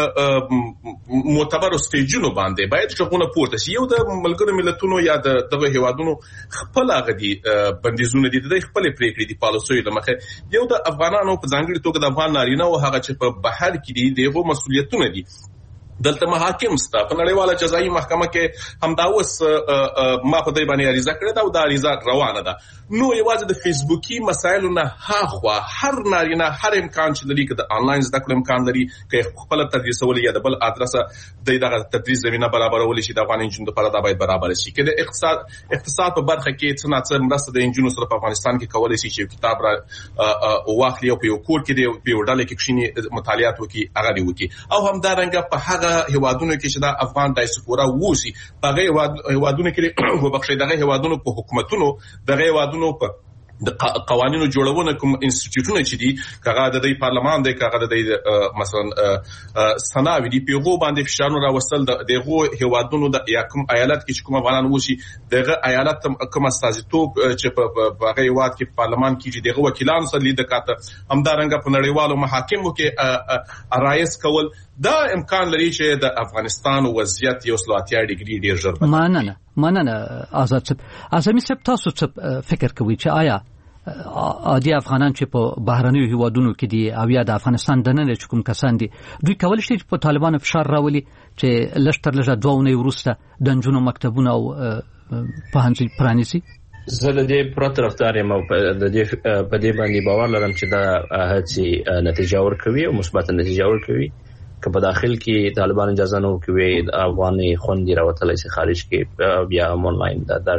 معتبرو سټیجونو باندې باید څنګه پورته شي یو د ملګرو ملتونو یا د دغه هیوادونو خپل غدي بندیزونه دي د خپل پریکړې دي پالیسي لمخه یو د افغانانو په ځانګړي توګه د افغان نارینه او هغه چې په بهر کې دي دغه مسولیتونه دي دلته محاکم ستا په نړیواله جزایي محکمه کې هم دا اوس ما په دې باندې عریضه کړې ده او دا عریضه روانه ده نو یوازې د فیسبوکي مسایلو نه هاخوا هر نارینه هر امکان چې لري د انلاین زده کړې امکان لري چې خپل تدریسول یا د بل ادرسه د دغه تدریس زمينه برابرول شي د افغان انجینو لپاره دا باید برابر شي کې د اقتصاد اقتصاد په برخه کې څه نه څه مرسته د انجینو سره په افغانستان کې کولای شي چې کتاب را واخلي او په یو کور کې د پیوډل کې کښینی مطالعات وکي هغه دی وکي او هم دا رنګ په هغه هیوادونو کې چې دا افغان دایسپورا ووسی هغه هیوادونو کې وبخښي دغه هیوادونو په حکومتونو دغه هیوادونو په د قوانینو جوړونه کوم انسټیټیوټونه چې دي کغه د دې پارلمان دی کغه د دې مثلا سناوي دی پیغو باندې فشارونه راوستل دغه هیوادونو د یا کوم ایالت کې کوم افغانان وشي دغه ایالت کوم استازیتوب چې په هغه هیواد کې پارلمان کې دغه وکیلانو سره لید کاته همدارنګه په نړیوالو محاکمو کې رایس کول دا امکان لري چې د افغانستان وضعیت یو سلواتیا ډیګري ډیر ژر بدل مننه مننه آزاد صاحب اعظمي صاحب تاسو څه فکر کوئ چې آیا عادي افغانان چې په بهرنیو هیوادونو کې دي او یا د افغانستان د نن کوم کسان دي دوی کول شي په طالبانو فشار راولي چې لشتر لږه دوونه ورسته د جنونو مکتبونه او په هنځي پرانیسي زه د دې پر طرفدار یم او د دې په دې باندې باور لرم چې دا هڅه نتیجه ورکوي او مثبت نتیجه ورکوي که په داخل کې طالبان اجازه نه ورکوي افغاني خوندې راوتلای شي خارج کې بیا آنلاین دا د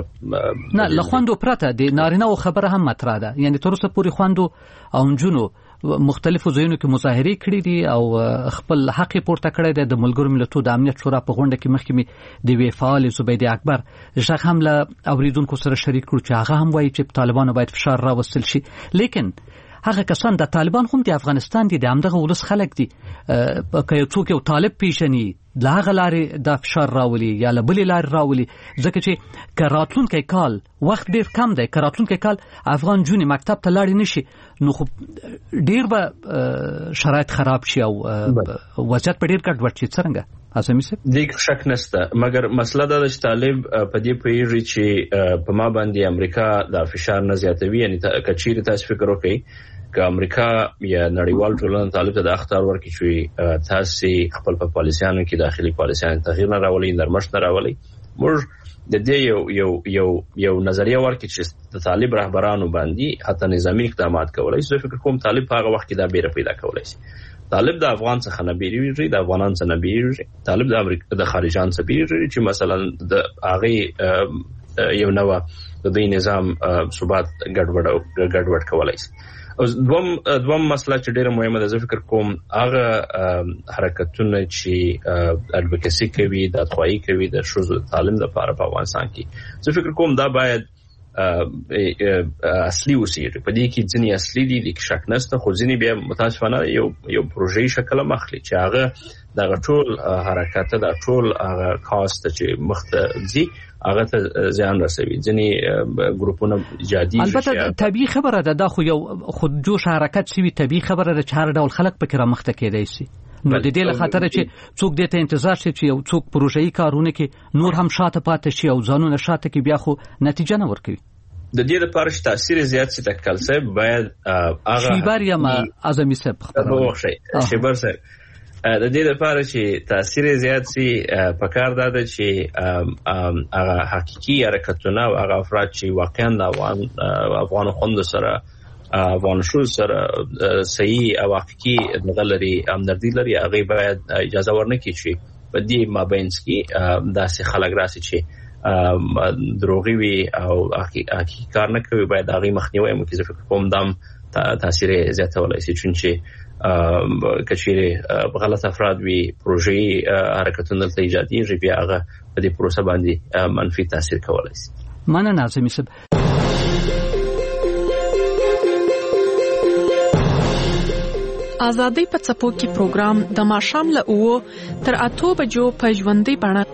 نه لخواندو پرته د نارینه او خبره هم مطرح ده یعنی تر اوسه پوری خواندو او جنونو مختلفو ځایونو کې مظاهره کړې دي او خپل حق پورته کړی دی د ملګرو ملتونو د امنیت شورا په غونډه کې مخکې د وی فعال زبید اکبر ژغ هم له اوریدونکو سره شریک کړو چې هغه هم وایي چې طالبانو باید فشار راوستل شي لیکن هغه کسان د طالبان هم د افغانستان دي د همدغه ولس خلک دي که یو څوک یو طالب پیژني لا غلاري د فشار راولي یا لبلې لار راولي ځکه چې کراتلون کې کال وخت ډیر کم دی کراتلون کې کال افغان جونی مکتب ته لاړ نشي نو خو ډیر به شرایط خراب شي او وضعیت په ډیر کډ ورچی څنګه اعظمي صاحب دې شک نشته مګر مسله دا چې طالب په دې پیږي چې په ما باندې امریکا د فشار نه زیاتوي یعنی کچیر تاسو فکر وکړئ که امریکا یا نړیوال ټولنه طالب ته د اختیار ورکړي چې تاسو خپل په پالیسیانو کې داخلي پالیسیان تغییر نه راولي نرمښت نه راولي موږ د دې یو یو یو یو نظریه ورکړي چې د طالب رهبرانو باندې حتی نظامی اقدامات کولای شي فکر کوم طالب په هغه وخت کې دا بیره پیدا کولای شي طالب د افغان څخه نه بیریږي د افغانان څخه نه بیریږي طالب د امریکا د خارجان څخه بیریږي چې مثلا د هغه یو نو د دې نظام ثبات ګډوډ ګډوډ کولای شي او دوم دوم مسله چې ډیره مهمه ده زه فکر کوم هغه حرکتونه چې اډوکیسي کوي د اتخوایي کوي د شوزو تعلیم لپاره په افغانستان کې زه فکر کوم دا باید اصلي وسیږي په دې کې ځینې اصلي دي د شک نشته خو ځینې بیا متاسفانه یو یو پروژې شکل مخلي چې هغه د ټول حرکت د ټول هغه کاست چې مختلفي هغه ته ځان رسوي ځینې ګروپونه ایجادي البته طبيعي خبره ده دا خو یو خود جوش حرکت شوی طبيعي خبره ده چې هر ډول خلک پکې را مخته کېدای شي نو د دې له خاطر چې څوک دې ته انتظار شي چې یو څوک پروژې کارونه کې نور هم شاته پاتې شي او ځانونه شاته کې بیا خو نتیجه نه ورکوي. د دې لپاره چې تاثیر زیات شي د کلسب باید هغه شیبر یا اعظمي صاحب خبرونه شیبر صاحب د دې لپاره چې تاثیر زیات شي په کار دا ده چې هغه حقيقي حرکتونه او هغه افراد چې واقعا د افغان افغان خوند سره افغان شو سره صحیح او حقيقي دغلري همدردي لري هغه باید اجازه ورنکړي چې په دې مابینس کې داسې خلک راسي چې دروغي وي او حقيقي کار نه کوي باید هغه مخنیوي مو کې فکر کوم دام تاثیر زیاتولای شي چې کچېره غلط افراد وی پروژې حرکتونه ته ایجادي بیا هغه په دې پروسه باندې منفي تاثیر کولای شي. مننه اعظمي صاحب. ازادي په څپو کې پروګرام د ماښام له اوو تر اتو بجو په ژوندۍ بڼه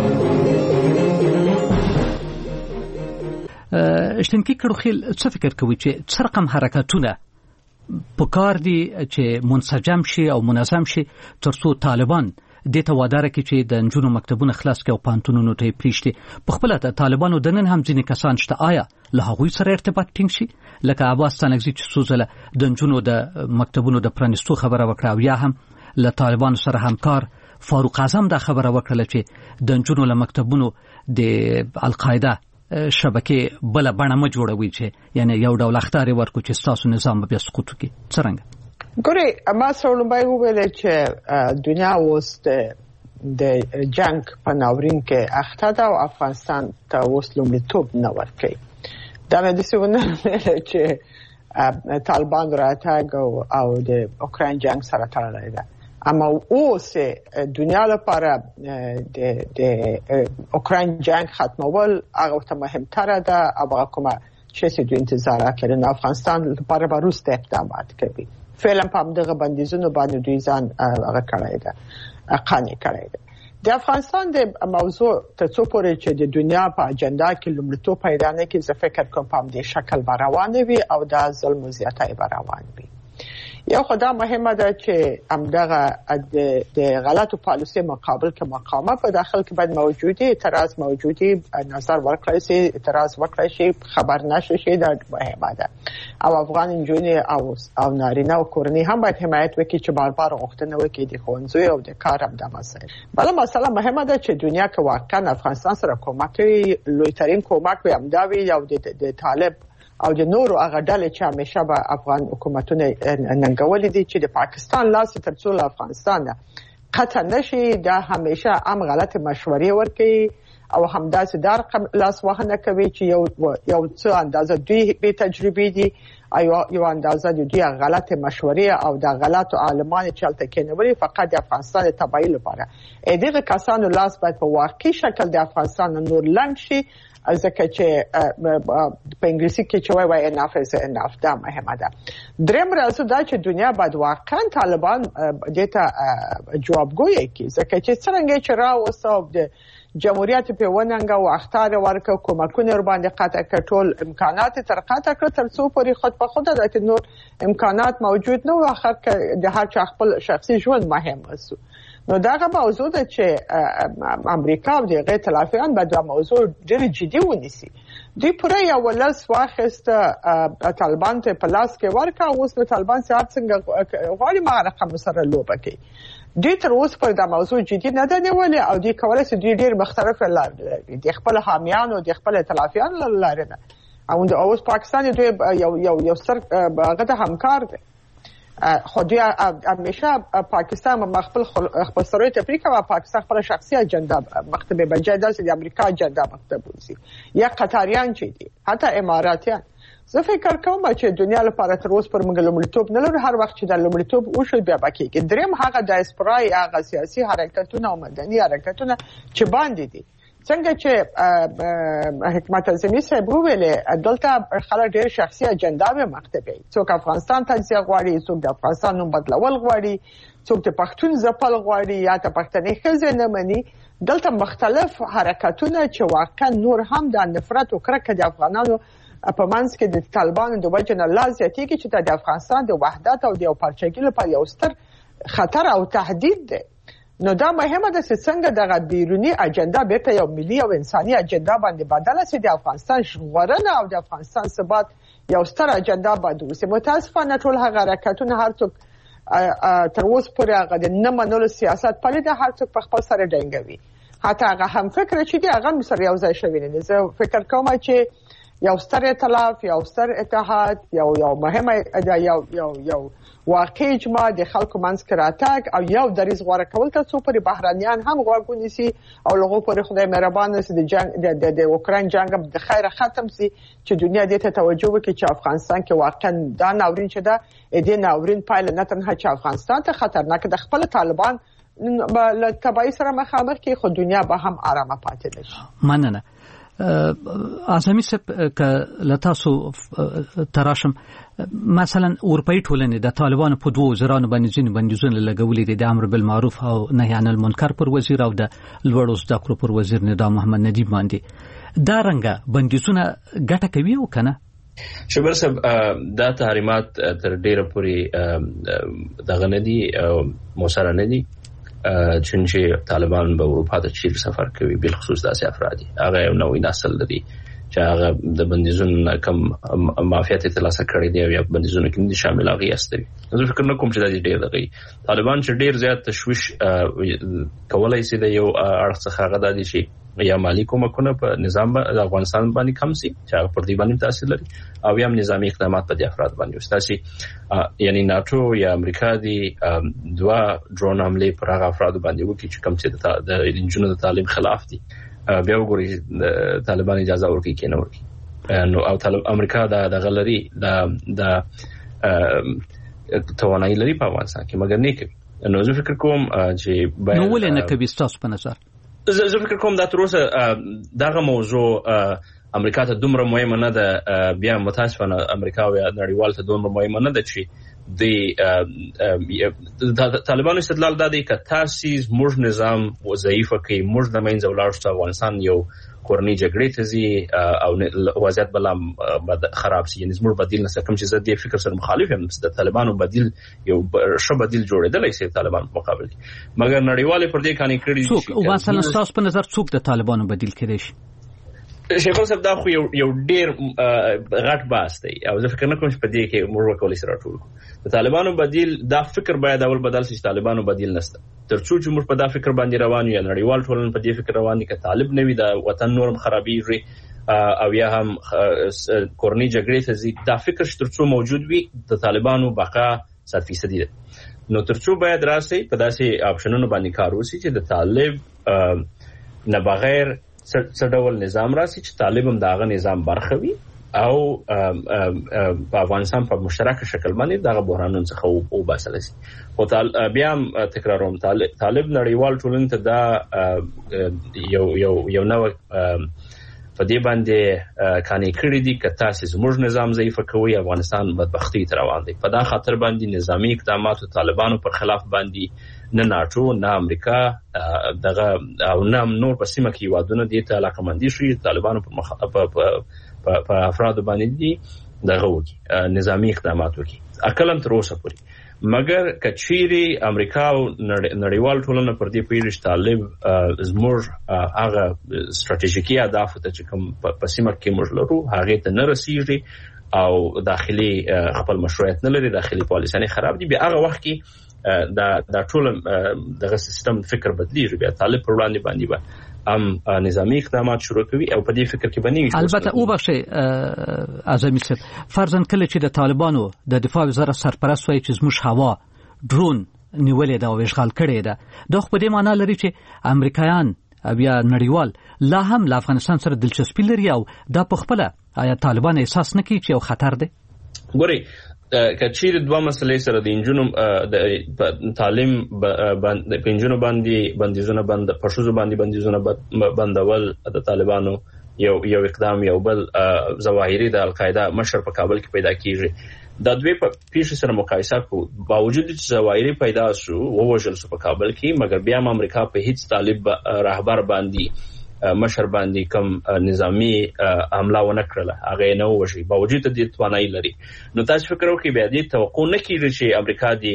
شتنکی کړوخیل څه فکر کوي چې څه رقم حرکتونه په کار دي چې منسجم شي او منظم شي ترڅو طالبان د توادار کې چې د نجونو مکتبونو خلاص کې او پانتونونو ته پریشتي په خپل ته طالبانو د نن هم ځینې کسان شته آیا له هغوی سره ارتباط ټینګ شي لکه عباس تنگزی چې سوزله د نجونو د مکتبونو د پرانستو خبره وکړه او یا هم له طالبانو سره همکار فاروق اعظم دا خبره وکړه چې د نجونو له مکتبونو د القاعده شبکه بل بڼه م جوړوي چې یعنی یو ډول اختیار ورکو چې تاسو نظام به سقوط کوي څنګه ګوري ما سره به ویل چې دنیا اوس د جنگ په ناورین کې اخته ده او افغانستان ته اوس لومړیتوب نه ورکوي دا مې د څه چې طالبان راتګ او د اوکراین جنگ سره تړلې ده اما اوس دنیا لپاره د د اوکراین جنگ ختمول هغه ته مهمتره ده او هغه کومه چې د انتظارات لري نه افغانستان لپاره به روس اقدامات کوي فعلا په دغه بندیزونو باندې دوی ځان هغه کړی ده قانع کړی ده. د افغانستان د موضوع ته څو پورې چې د دنیا په اجنډا کې لومړیتوب پیدا نه کوي زه فکر کوم په دې شکل به روان وي او دا ظلم او زیاتۍ به روان وي. یو خدای مهمه ده چې همدغه د غلطو پالیسي مقابل کې مقاومت په داخل کې باید موجودي اعتراض موجودي نظر ورکړی شي اعتراض وکړی شي خبر نشي شي دا مهمه ده او افغان انجونې او او نارینه او کورنۍ هم باید حمایت وکړي چې بار بار غوښتنه وکړي د ښوونځیو او د کار هم د مسایل بل مسله مهمه ده چې دنیا کې واقعا افغانستان سره کومک کوي لوی ترين کومک به همدا وي او د طالب او د نورو هغه ډلې چې همیشه به افغان حکومتونه ننګولې دي چې د پاکستان لاس ترڅو افغانستان قطع نشي دا همیشه هم غلط مشورې ورکوي او همداسې دار لاس وهنه کوي چې یو یو څه اندازه دوی به تجربې دي او یو اندازه دوی غلط مشورې او د غلط عالمان چې الته کېنولي فقط د افغانستان تبعیض لپاره دغه کسانو لاس باید په واقعي شکل د افغانستان نور لنډ شي ځکه چې په انګلیسي کې چې وایي اناف از اناف دا مهمه ده. دریم راز دا چې دنیا باید واقعا طالبان دته جوابګویي کوي ځکه چې څنګه چې راوستو د جمهوریت په وننګ او اختیار ورکو کومکونه ور باندې قطع کټول امکانات تر قطع کړ تر څو پورې خود په خود د نور امکانات موجود نه و اخر د هر چا خپل شخصي ژوند مهم است. نو داغه موضوع ده چې امریکا او د غیر تلافیان به دا موضوع ډېر جدي ونیسي. دوی پرې یو ولس واخیست طالبان ته په لاس کې ورکا اوس له طالبان سره څنګه غواړي ما رقم سره لوبه کوي. دوی تر اوسه پر دا موضوع جدي نه ده نیولې او دوی کولای شي دوی ډېر مختلف لار لري د خپل حامیان او د خپل تلافیان لاره نه او د اوس پاکستان دوی یو یو یو سر هغه د همکار دي خو دوی همیشه پاکستان مخبل خپل سروي افریقا او پاکستان خپل شخصي اجنډا مکتب بجای داسې د امریکا اجنډا مکتب وسی یا قطریان چې دي حتی اماراتیان زه فکر کوم چې دنیا لپاره تر اوسه پر موږ لومړیتوب نه لري هر وخت چې د لومړیتوب وشي بیا پکې دریم هغه د اسپرای هغه سیاسي حرکتونه او مدني حرکتونه چې باندې دي څنګه چې حکمت اعظمي صاحب ویلې دلته خلک ډېر شخصي اجنډا به مکتبي څوک افغانستان تجزیه غواړي څوک د افغانستان نوم بدلول غواړي څوک د پښتون ځپل غواړي یا د پښتني ښځې نه مني دلته مختلف حرکتونه چې واقعا نور هم د نفرت او کرکه د افغانانو په منځ کې د طالبانو د وجه نه لا زیاتېږي چې د افغانستان د وحدت او د یو پارچګۍ لپاره یو ستر خطر او تهدید دی. نو دا مهمه ده چې څنګه دغه بیرونی اجنډا بیرته یو ملي او انساني اجنډا باندې بدله شي. د افغانستان ژغورنه او د افغانستان ثبات یو ستر اجنډا باندې وسه. متاسفانه ټول هغه حرکتونه هر څوک تر اوسه پورې هغه د نه منلو سیاست پلي ده، هر څوک په خپل سره ډنګوي. حتی هغه هم فکر چې دی هغه سره یو ځای شوی نه. زه فکر کوم چې یو ستر ائتلاف، یو ستر اتحاد، یو یو مهمه یو یو یو واقعي اجماع د خلکو منځ کې راتګ او یو دریځ غوړه کول ته څو پرې بهرانيان هم غوږ ونیسي او لغو پرې خدای مهربان سي د جنگ د د اوکراین جنگ د خیر ختم سي چې دنیا دې ته توجه وکړي چې افغانستان کې واقعا دا ناورین چې دا دې ناورین پایله نه تنها چې افغانستان ته خطرناک د خپل طالبان له تبعی سره مخامخ کې خو دنیا به هم آرامه پاتې نشي. مننه. اعظمي صاحب ک لتاسو تراشم مثلا اروپאי ټولنې د طالبانو په دوه وزرانو باندې ځینې بندیزونه لګولې دي، د امر بالمعروف او نهي عن المنکر پر وزیر او د لوړو زده کړو پر وزیر نظام محمد نجیب باندې. دا رنګه بندیزونه ګټه کوي او کنه؟ شبر صاحب دا تحریمات تر ډیره پورې دغه نه دي موثر نه دي، چونچه طالبان به اروپا ته چیر سفر کوي، بل خصوص داسې افراد هغه یو نوې نسل لري چې هغه د بندیزونو کم معافیت ترلاسه کړی دی او یا بندیزونو کې دي شامل هغه استوي. زه فکر نه کوم چې دا ډیر دغه طالبان چې ډیر زیات تشویش کولای شي د یو اړخ څخه هغه د شي یا مالی کومکونه په نظام د افغانستان باندې کم سي چې هغه پر دې باندې تاثیر لري او یا نظامی اقدامات په دې افراد باندې وستاسي یعنی ناتو یا امریکا دی دوا ډرون حمله پر هغه افراد باندې وکړي چې کم چې د انجونو د تعلیم خلاف دي، بیا وګورئ طالبان اجازه ورکړي کې نه ورکړي. نو او طالب امریکا دا د غلري د د توانایي لري په افغانستان کې مګر نه کوي. نو زه فکر کوم چې نو ولې نه کوي تاسو په نظر؟ زه فکر کوم دا تر اوسه دغه موضوع امریکا ته دومره مهمه نه ده، بیا متاسفانه امریکا او نړیوال ته دومره مهمه نه ده چې د طالبانو استدلال دا دی چې تاسو موږ نظام ضعیف کوي، موږ د منځ ولاړ شو افغانستان یو کورنۍ جګړې ته ځي او وضعیت بل خراب شي. یعنی موږ بدیل نه کوم چې زه د فکر سره مخالف یم، د طالبانو بدیل یو ښه بدیل جوړېدلی شي طالبان په مقابل کې، مګر نړیوال پر دې کاني کړی څوک او مثلا تاسو په نظر څوک د طالبانو بدیل کېدای شي؟ شیخ صاحب دا خو یو یو ډیر غټ باس دی او زه فکر نه کوم چې په دې کې موږ وکولای سره ټول د طالبانو بدیل دا فکر باید اول بدل شي. طالبانو بدیل نشته ترڅو چې موږ په دا فکر باندې روان یو، نړیوال ټولنه په دې فکر روان دي چې طالب نه وي د وطن نورم خرابېږي او یا هم کورنۍ جګړې ته ځي، دا فکر چې ترڅو موجود وي د طالبانو بقا صد فیصدي ده. نو ترڅو باید راسي په داسې اپشنونو باندې کار وشي چې د طالب نه بغیر څه ډول نظام راسي چې طالب هم دغه نظام برخه وي او په افغانستان په مشترک شکل باندې دغه بحرانونو څخه او باسل شي. خو بیا هم تکراروم طالب نړیوال ټولنې ته دا یو یو یو نو په دې باندې کاني کړی دي چې تاسو زموږ نظام ضعیف کوي، افغانستان بدبختی تر روان دي. په دا خاطر باندې نظامی اقدامات طالبانو پر خلاف باندې نه ناتو نه امریکا دغه او نه نور په سیمه کې وادونه دي ته علاقمندي شي طالبانو په مخ په افراد باندې دي دغه وکي نظامی اقدامات وکي اکلم تر اوسه پورې. مګر کچيري امریکا او نړیوال ټولنه پر دې پیښ طالب زموږ هغه ستراتیژیکي اهداف ته چې کوم په سیمه کې موږ لرو هغه ته نه رسیږي او داخلي خپل مشروعیت نه لري، داخلي پالیسي خراب دي، بیا هغه وخت کې دا دا ټول دغه سیستم فکر بدلیږي. بیا طالب پر وړاندې باندې به ام نظامی اقدامات شروع کوي او په دې فکر کې باندې البته او بخښه اعظمي صاحب فرضاً کله چې د طالبانو د دفاع وزارت سرپرست وایي چې زموږ هوا ډرون نیولې دا او اشغال کړي ده، دا خو په دې معنی لري چې امریکایان بیا نړیوال لا هم له افغانستان سره دلچسپي لري او دا په خپل آیا طالبان احساس نه کوي چې یو خطر دی؟ ګوري کچیر دوه مسلې سره د انجونو د تعلیم باندې پنځونو باندې بندیزونه بند پښوزو باندې بندیزونه بندول د طالبانو یو یو اقدام یو بل ظواهري د القاعده مشر په کابل کې پیدا کیږي. د دوی په پیښه سره مقایسه کو باوجود چې ظواهري پیدا شو ووجل شو په کابل کې، مګر بیا هم امریکا په هیڅ طالب رهبر باندې مشر باندې کم نظامی حمله ونه کړله، هغه نه وشي باوجود د توانایي لري. نو تاسو فکر وکړئ بیا دې توقع نه کیږي چې امریکا دې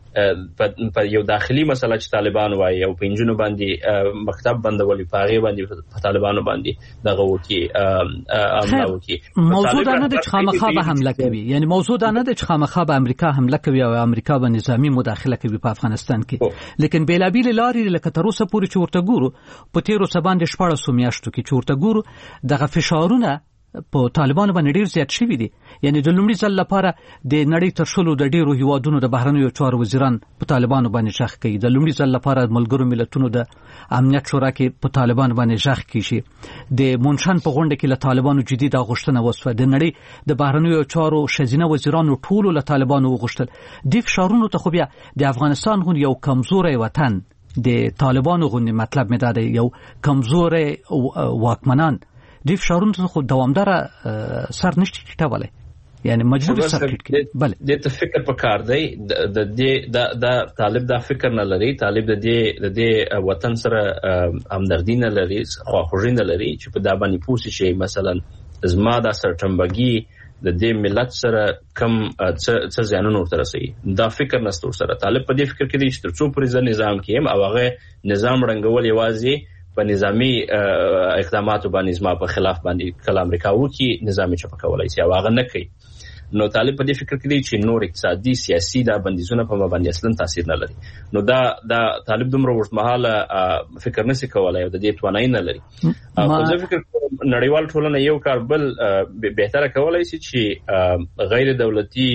په یو داخلي مسله چې طالبان وایي او په انجونو باندې مکتب بندول په هغه باندې په طالبانو باندې دغه وکی عمله وکی موضوع دا نه د خامخا به حمله کوي یعنی موضوع دا نه د خامخا به امریکا حمله کوي او امریکا به نظامی مداخله کوي په افغانستان کې لیکن بیلابیل لارې لکه تر اوسه پورې چې ورته ګورو په تیرو سباند شپږ میاشتو کې چې ورته ګورو دغه فشارونه په طالبانو باندې ډیر زیات شوي دي یعنی د لومړي ځل لپاره د نړۍ تر شلو د ډیرو هیوادونو د بهرنیو چارو وزیران په طالبانو باندې ژغ کوي د لومړي ځل لپاره ملګرو ملتونو د امنیت شورا کې په طالبانو باندې ژغ کیږي د مونشن په غونډه کې له طالبانو جدي د غوښتنه وسوه د نړۍ د بهرنیو چارو شزینه وزیرانو ټولو له طالبانو وغوښتل د فشارونو ته خو بیا د افغانستان غون یو کمزوري وطن د طالبانو غون مطلب مې دا دی یو کمزوري واکمنان د فشارونو ته خو دوامدار سر نشي ټیټولای یعنی مجبور سر ټیټ بله د ته فکر پکار دی د د د طالب دا فکر نه لري طالب د دې د وطن سره همدردی نه لري خواخوږي نه لري چې په دا باندې پوسی شي مثلا زما دا سرټمبګي د دې ملت سره کم څه ځانونو ورته رسي دا فکر نستور سره طالب په دې فکر کې دی چې تر څو پرې نظام کې او هغه نظام رنګول یوازې په نظامی اقداماتو باندې زما په خلاف باندې کله امریکا وکي نظامی چپ کولای شي او هغه نه کوي نو طالب په دې فکر کې دی چې نور اقتصادي سیاسي دا بندیزونه په باندې اصلا تاثیر نه لري نو دا دا طالب دومره ورتمحاله فکر نشي کولای او د دې توانای نه لري او زه فکر نړیوال ټولنه یو کار بل بهتره کولای شي چې غیر دولتي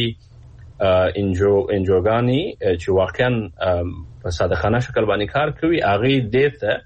انجو انجوګانی چې واقعا په صادقانه شکل باندې کار کوي هغه دته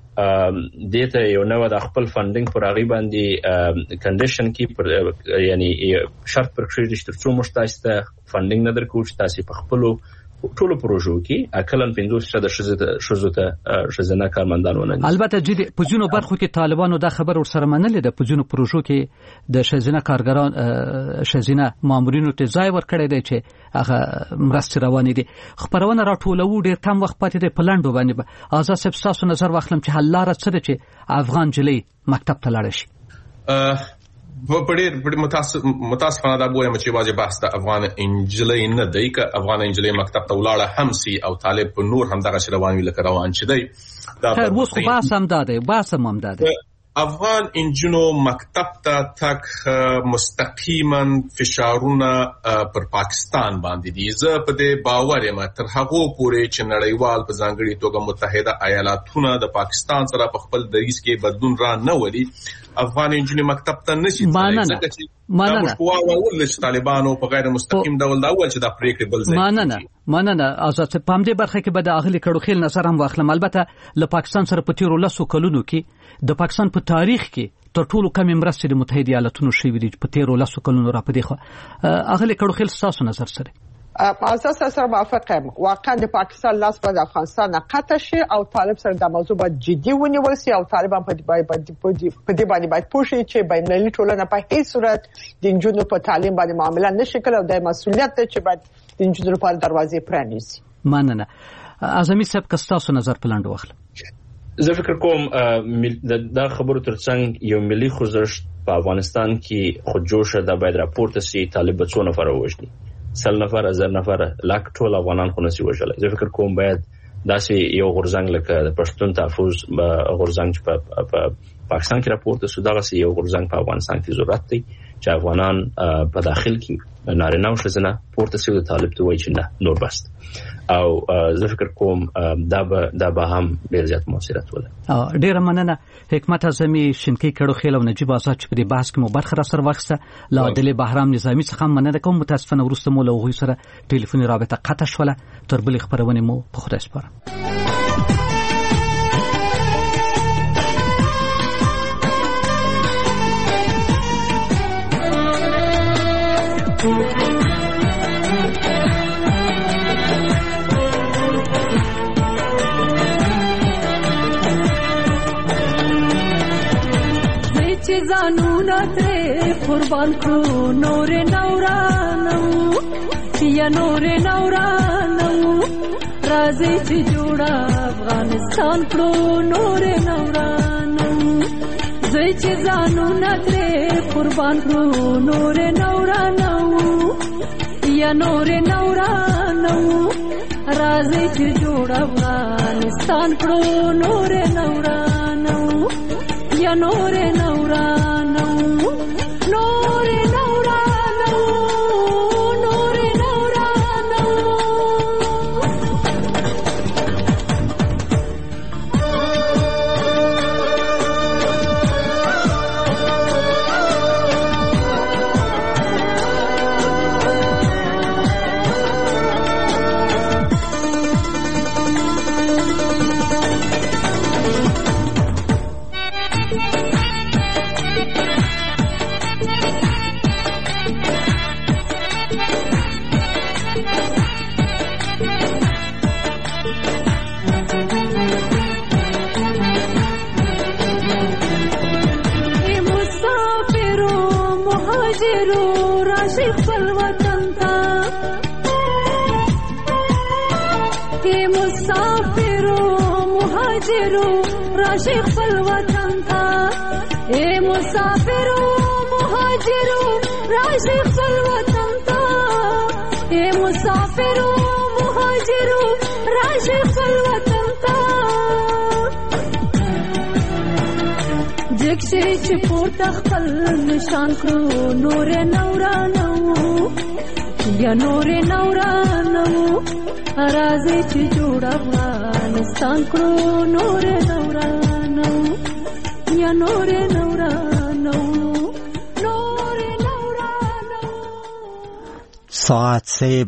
دیته یو نو د خپل فندینګ پر هغه باندې کنډیشن کې پر یعنی شرط پر کړی چې ترڅو مشتاق ته فندینګ نه درکو چې تاسو په خپل ټولو پروژو کې اکلن پنځوس شته شزه شزه شزنه کارمندان ونه البته جدي په جنو برخو کې طالبانو دا خبر ورسره منلې ده په جنو پروژو کې د شزنه کارګران شزنه مامورینو ته ځای ورکړی دی چې هغه مرستې روانې دي خبرونه راټولو ډېر کم وخت پاتې دی په لاندو باندې آزاد صاحب تاسو نظر واخلم چې حل لار څه ده چې افغان جلې مکتب ته لاړ شي په ډېر متاسفانه دا بویم چې واجب بحث د افغان انجلۍ نه دی که افغان انجلۍ مکتب ته ولاړه هم سي او طالب په نور هم دغه روان وي لکه روان چې دی دا اوس خو بحث هم دا دی بحث هم دا دی افغان انجنو مکتب ته تک مستقیما فشارونه پر پاکستان باندې دي زه په دې باور یم تر هغه پورې چې نړیوال په ځانګړي توګه متحده ایالاتونه د پاکستان سره په خپل دریځ کې بدلون را نه ولي افغان انجنو مکتب ته نشي ځکه چې مننه ول چې طالبانو په غیر مستقیم ډول دا ول چې دا پریکړه بل ځای مننه مننه آزاد په همدې برخه کې به د اغلی کړو خیل نظر هم واخلم البته له پاکستان سره په تیرو لسو کلونو کې د پاکستان په تاریخ کې تر ټولو کم مرستې د متحده ایالاتونو شوې دي په تیرو لسو کلونو را پدې خو اغلی کړو خیل تاسو نظر سره اساس سره موافقم واقعا د پاکستان لاس په افغانستان قطع شي او طالب سره د موضوع باید جدي ونیول شي او طالبان په دې باندې باید پوښي چې بین المللي ټولنه په هیڅ صورت د انجونو په تعلیم باندې معاملات نشي کولای او د مسؤلیت ته چې باید د انجونو په دروازې پرانیزي مننه اعظمي صاحب کستاسو نظر پلاند واخلم زه فکر کوم دا خبرو ترڅنګ یو ملي خوځښت په افغانستان کې خودجوشه د باید راپورته سي طالب څو نفر وژني سل نفر هزار نفر لاک ټول افغانان خو نسی وژلای زه فکر کوم باید داسې یو غورځنګ لکه د پښتون تحفظ غورځنګ چې په پاکستان کې راپورته سو دغه یو غورځنګ په افغانستان کې ضرورت دی چې افغانان په داخل کې نارینه او ښځینه پورته سي د طالب ته وایي چې نه نور بس او زه فکر کوم دا به دا به هم ډیر زیات موثریت ولري ډیره مننه حکمت اعظمي شینکی کړو خیل او نجیب آزاد چې په دې بحث کې مو برخه را سره واخیسته لا عادل بهرام نظامی څخه مننه کوم متاسفانه ورسته مو له هغوی سره ټلیفوني رابطه قطع شوله تر بلې خبرونه مو په خدای سپارم زانونا ترے قربان کرو نور نورانو یا نور نورانو رازی چی جوڑا افغانستان کرو نور نورانو زی چی زانونا ترے قربان کرو نور نورانو یا نور نورانو راځي چې جوړ افغانستان کړو نور نورانو یا نور نورانو نور نورانو نور نورانو راشي خپل وطن ته اے مسافرو مهاجرو راشي خپل وطن ته اے مسافرو مهاجرو راشي خپل وطن ته جکشي چې پورته خپل نشان کړو نور نورانو یا نور نورانو راځي چې جوړ افغانستان کړو نور نورانو یا نور نورانو نور نورانو ساعت سے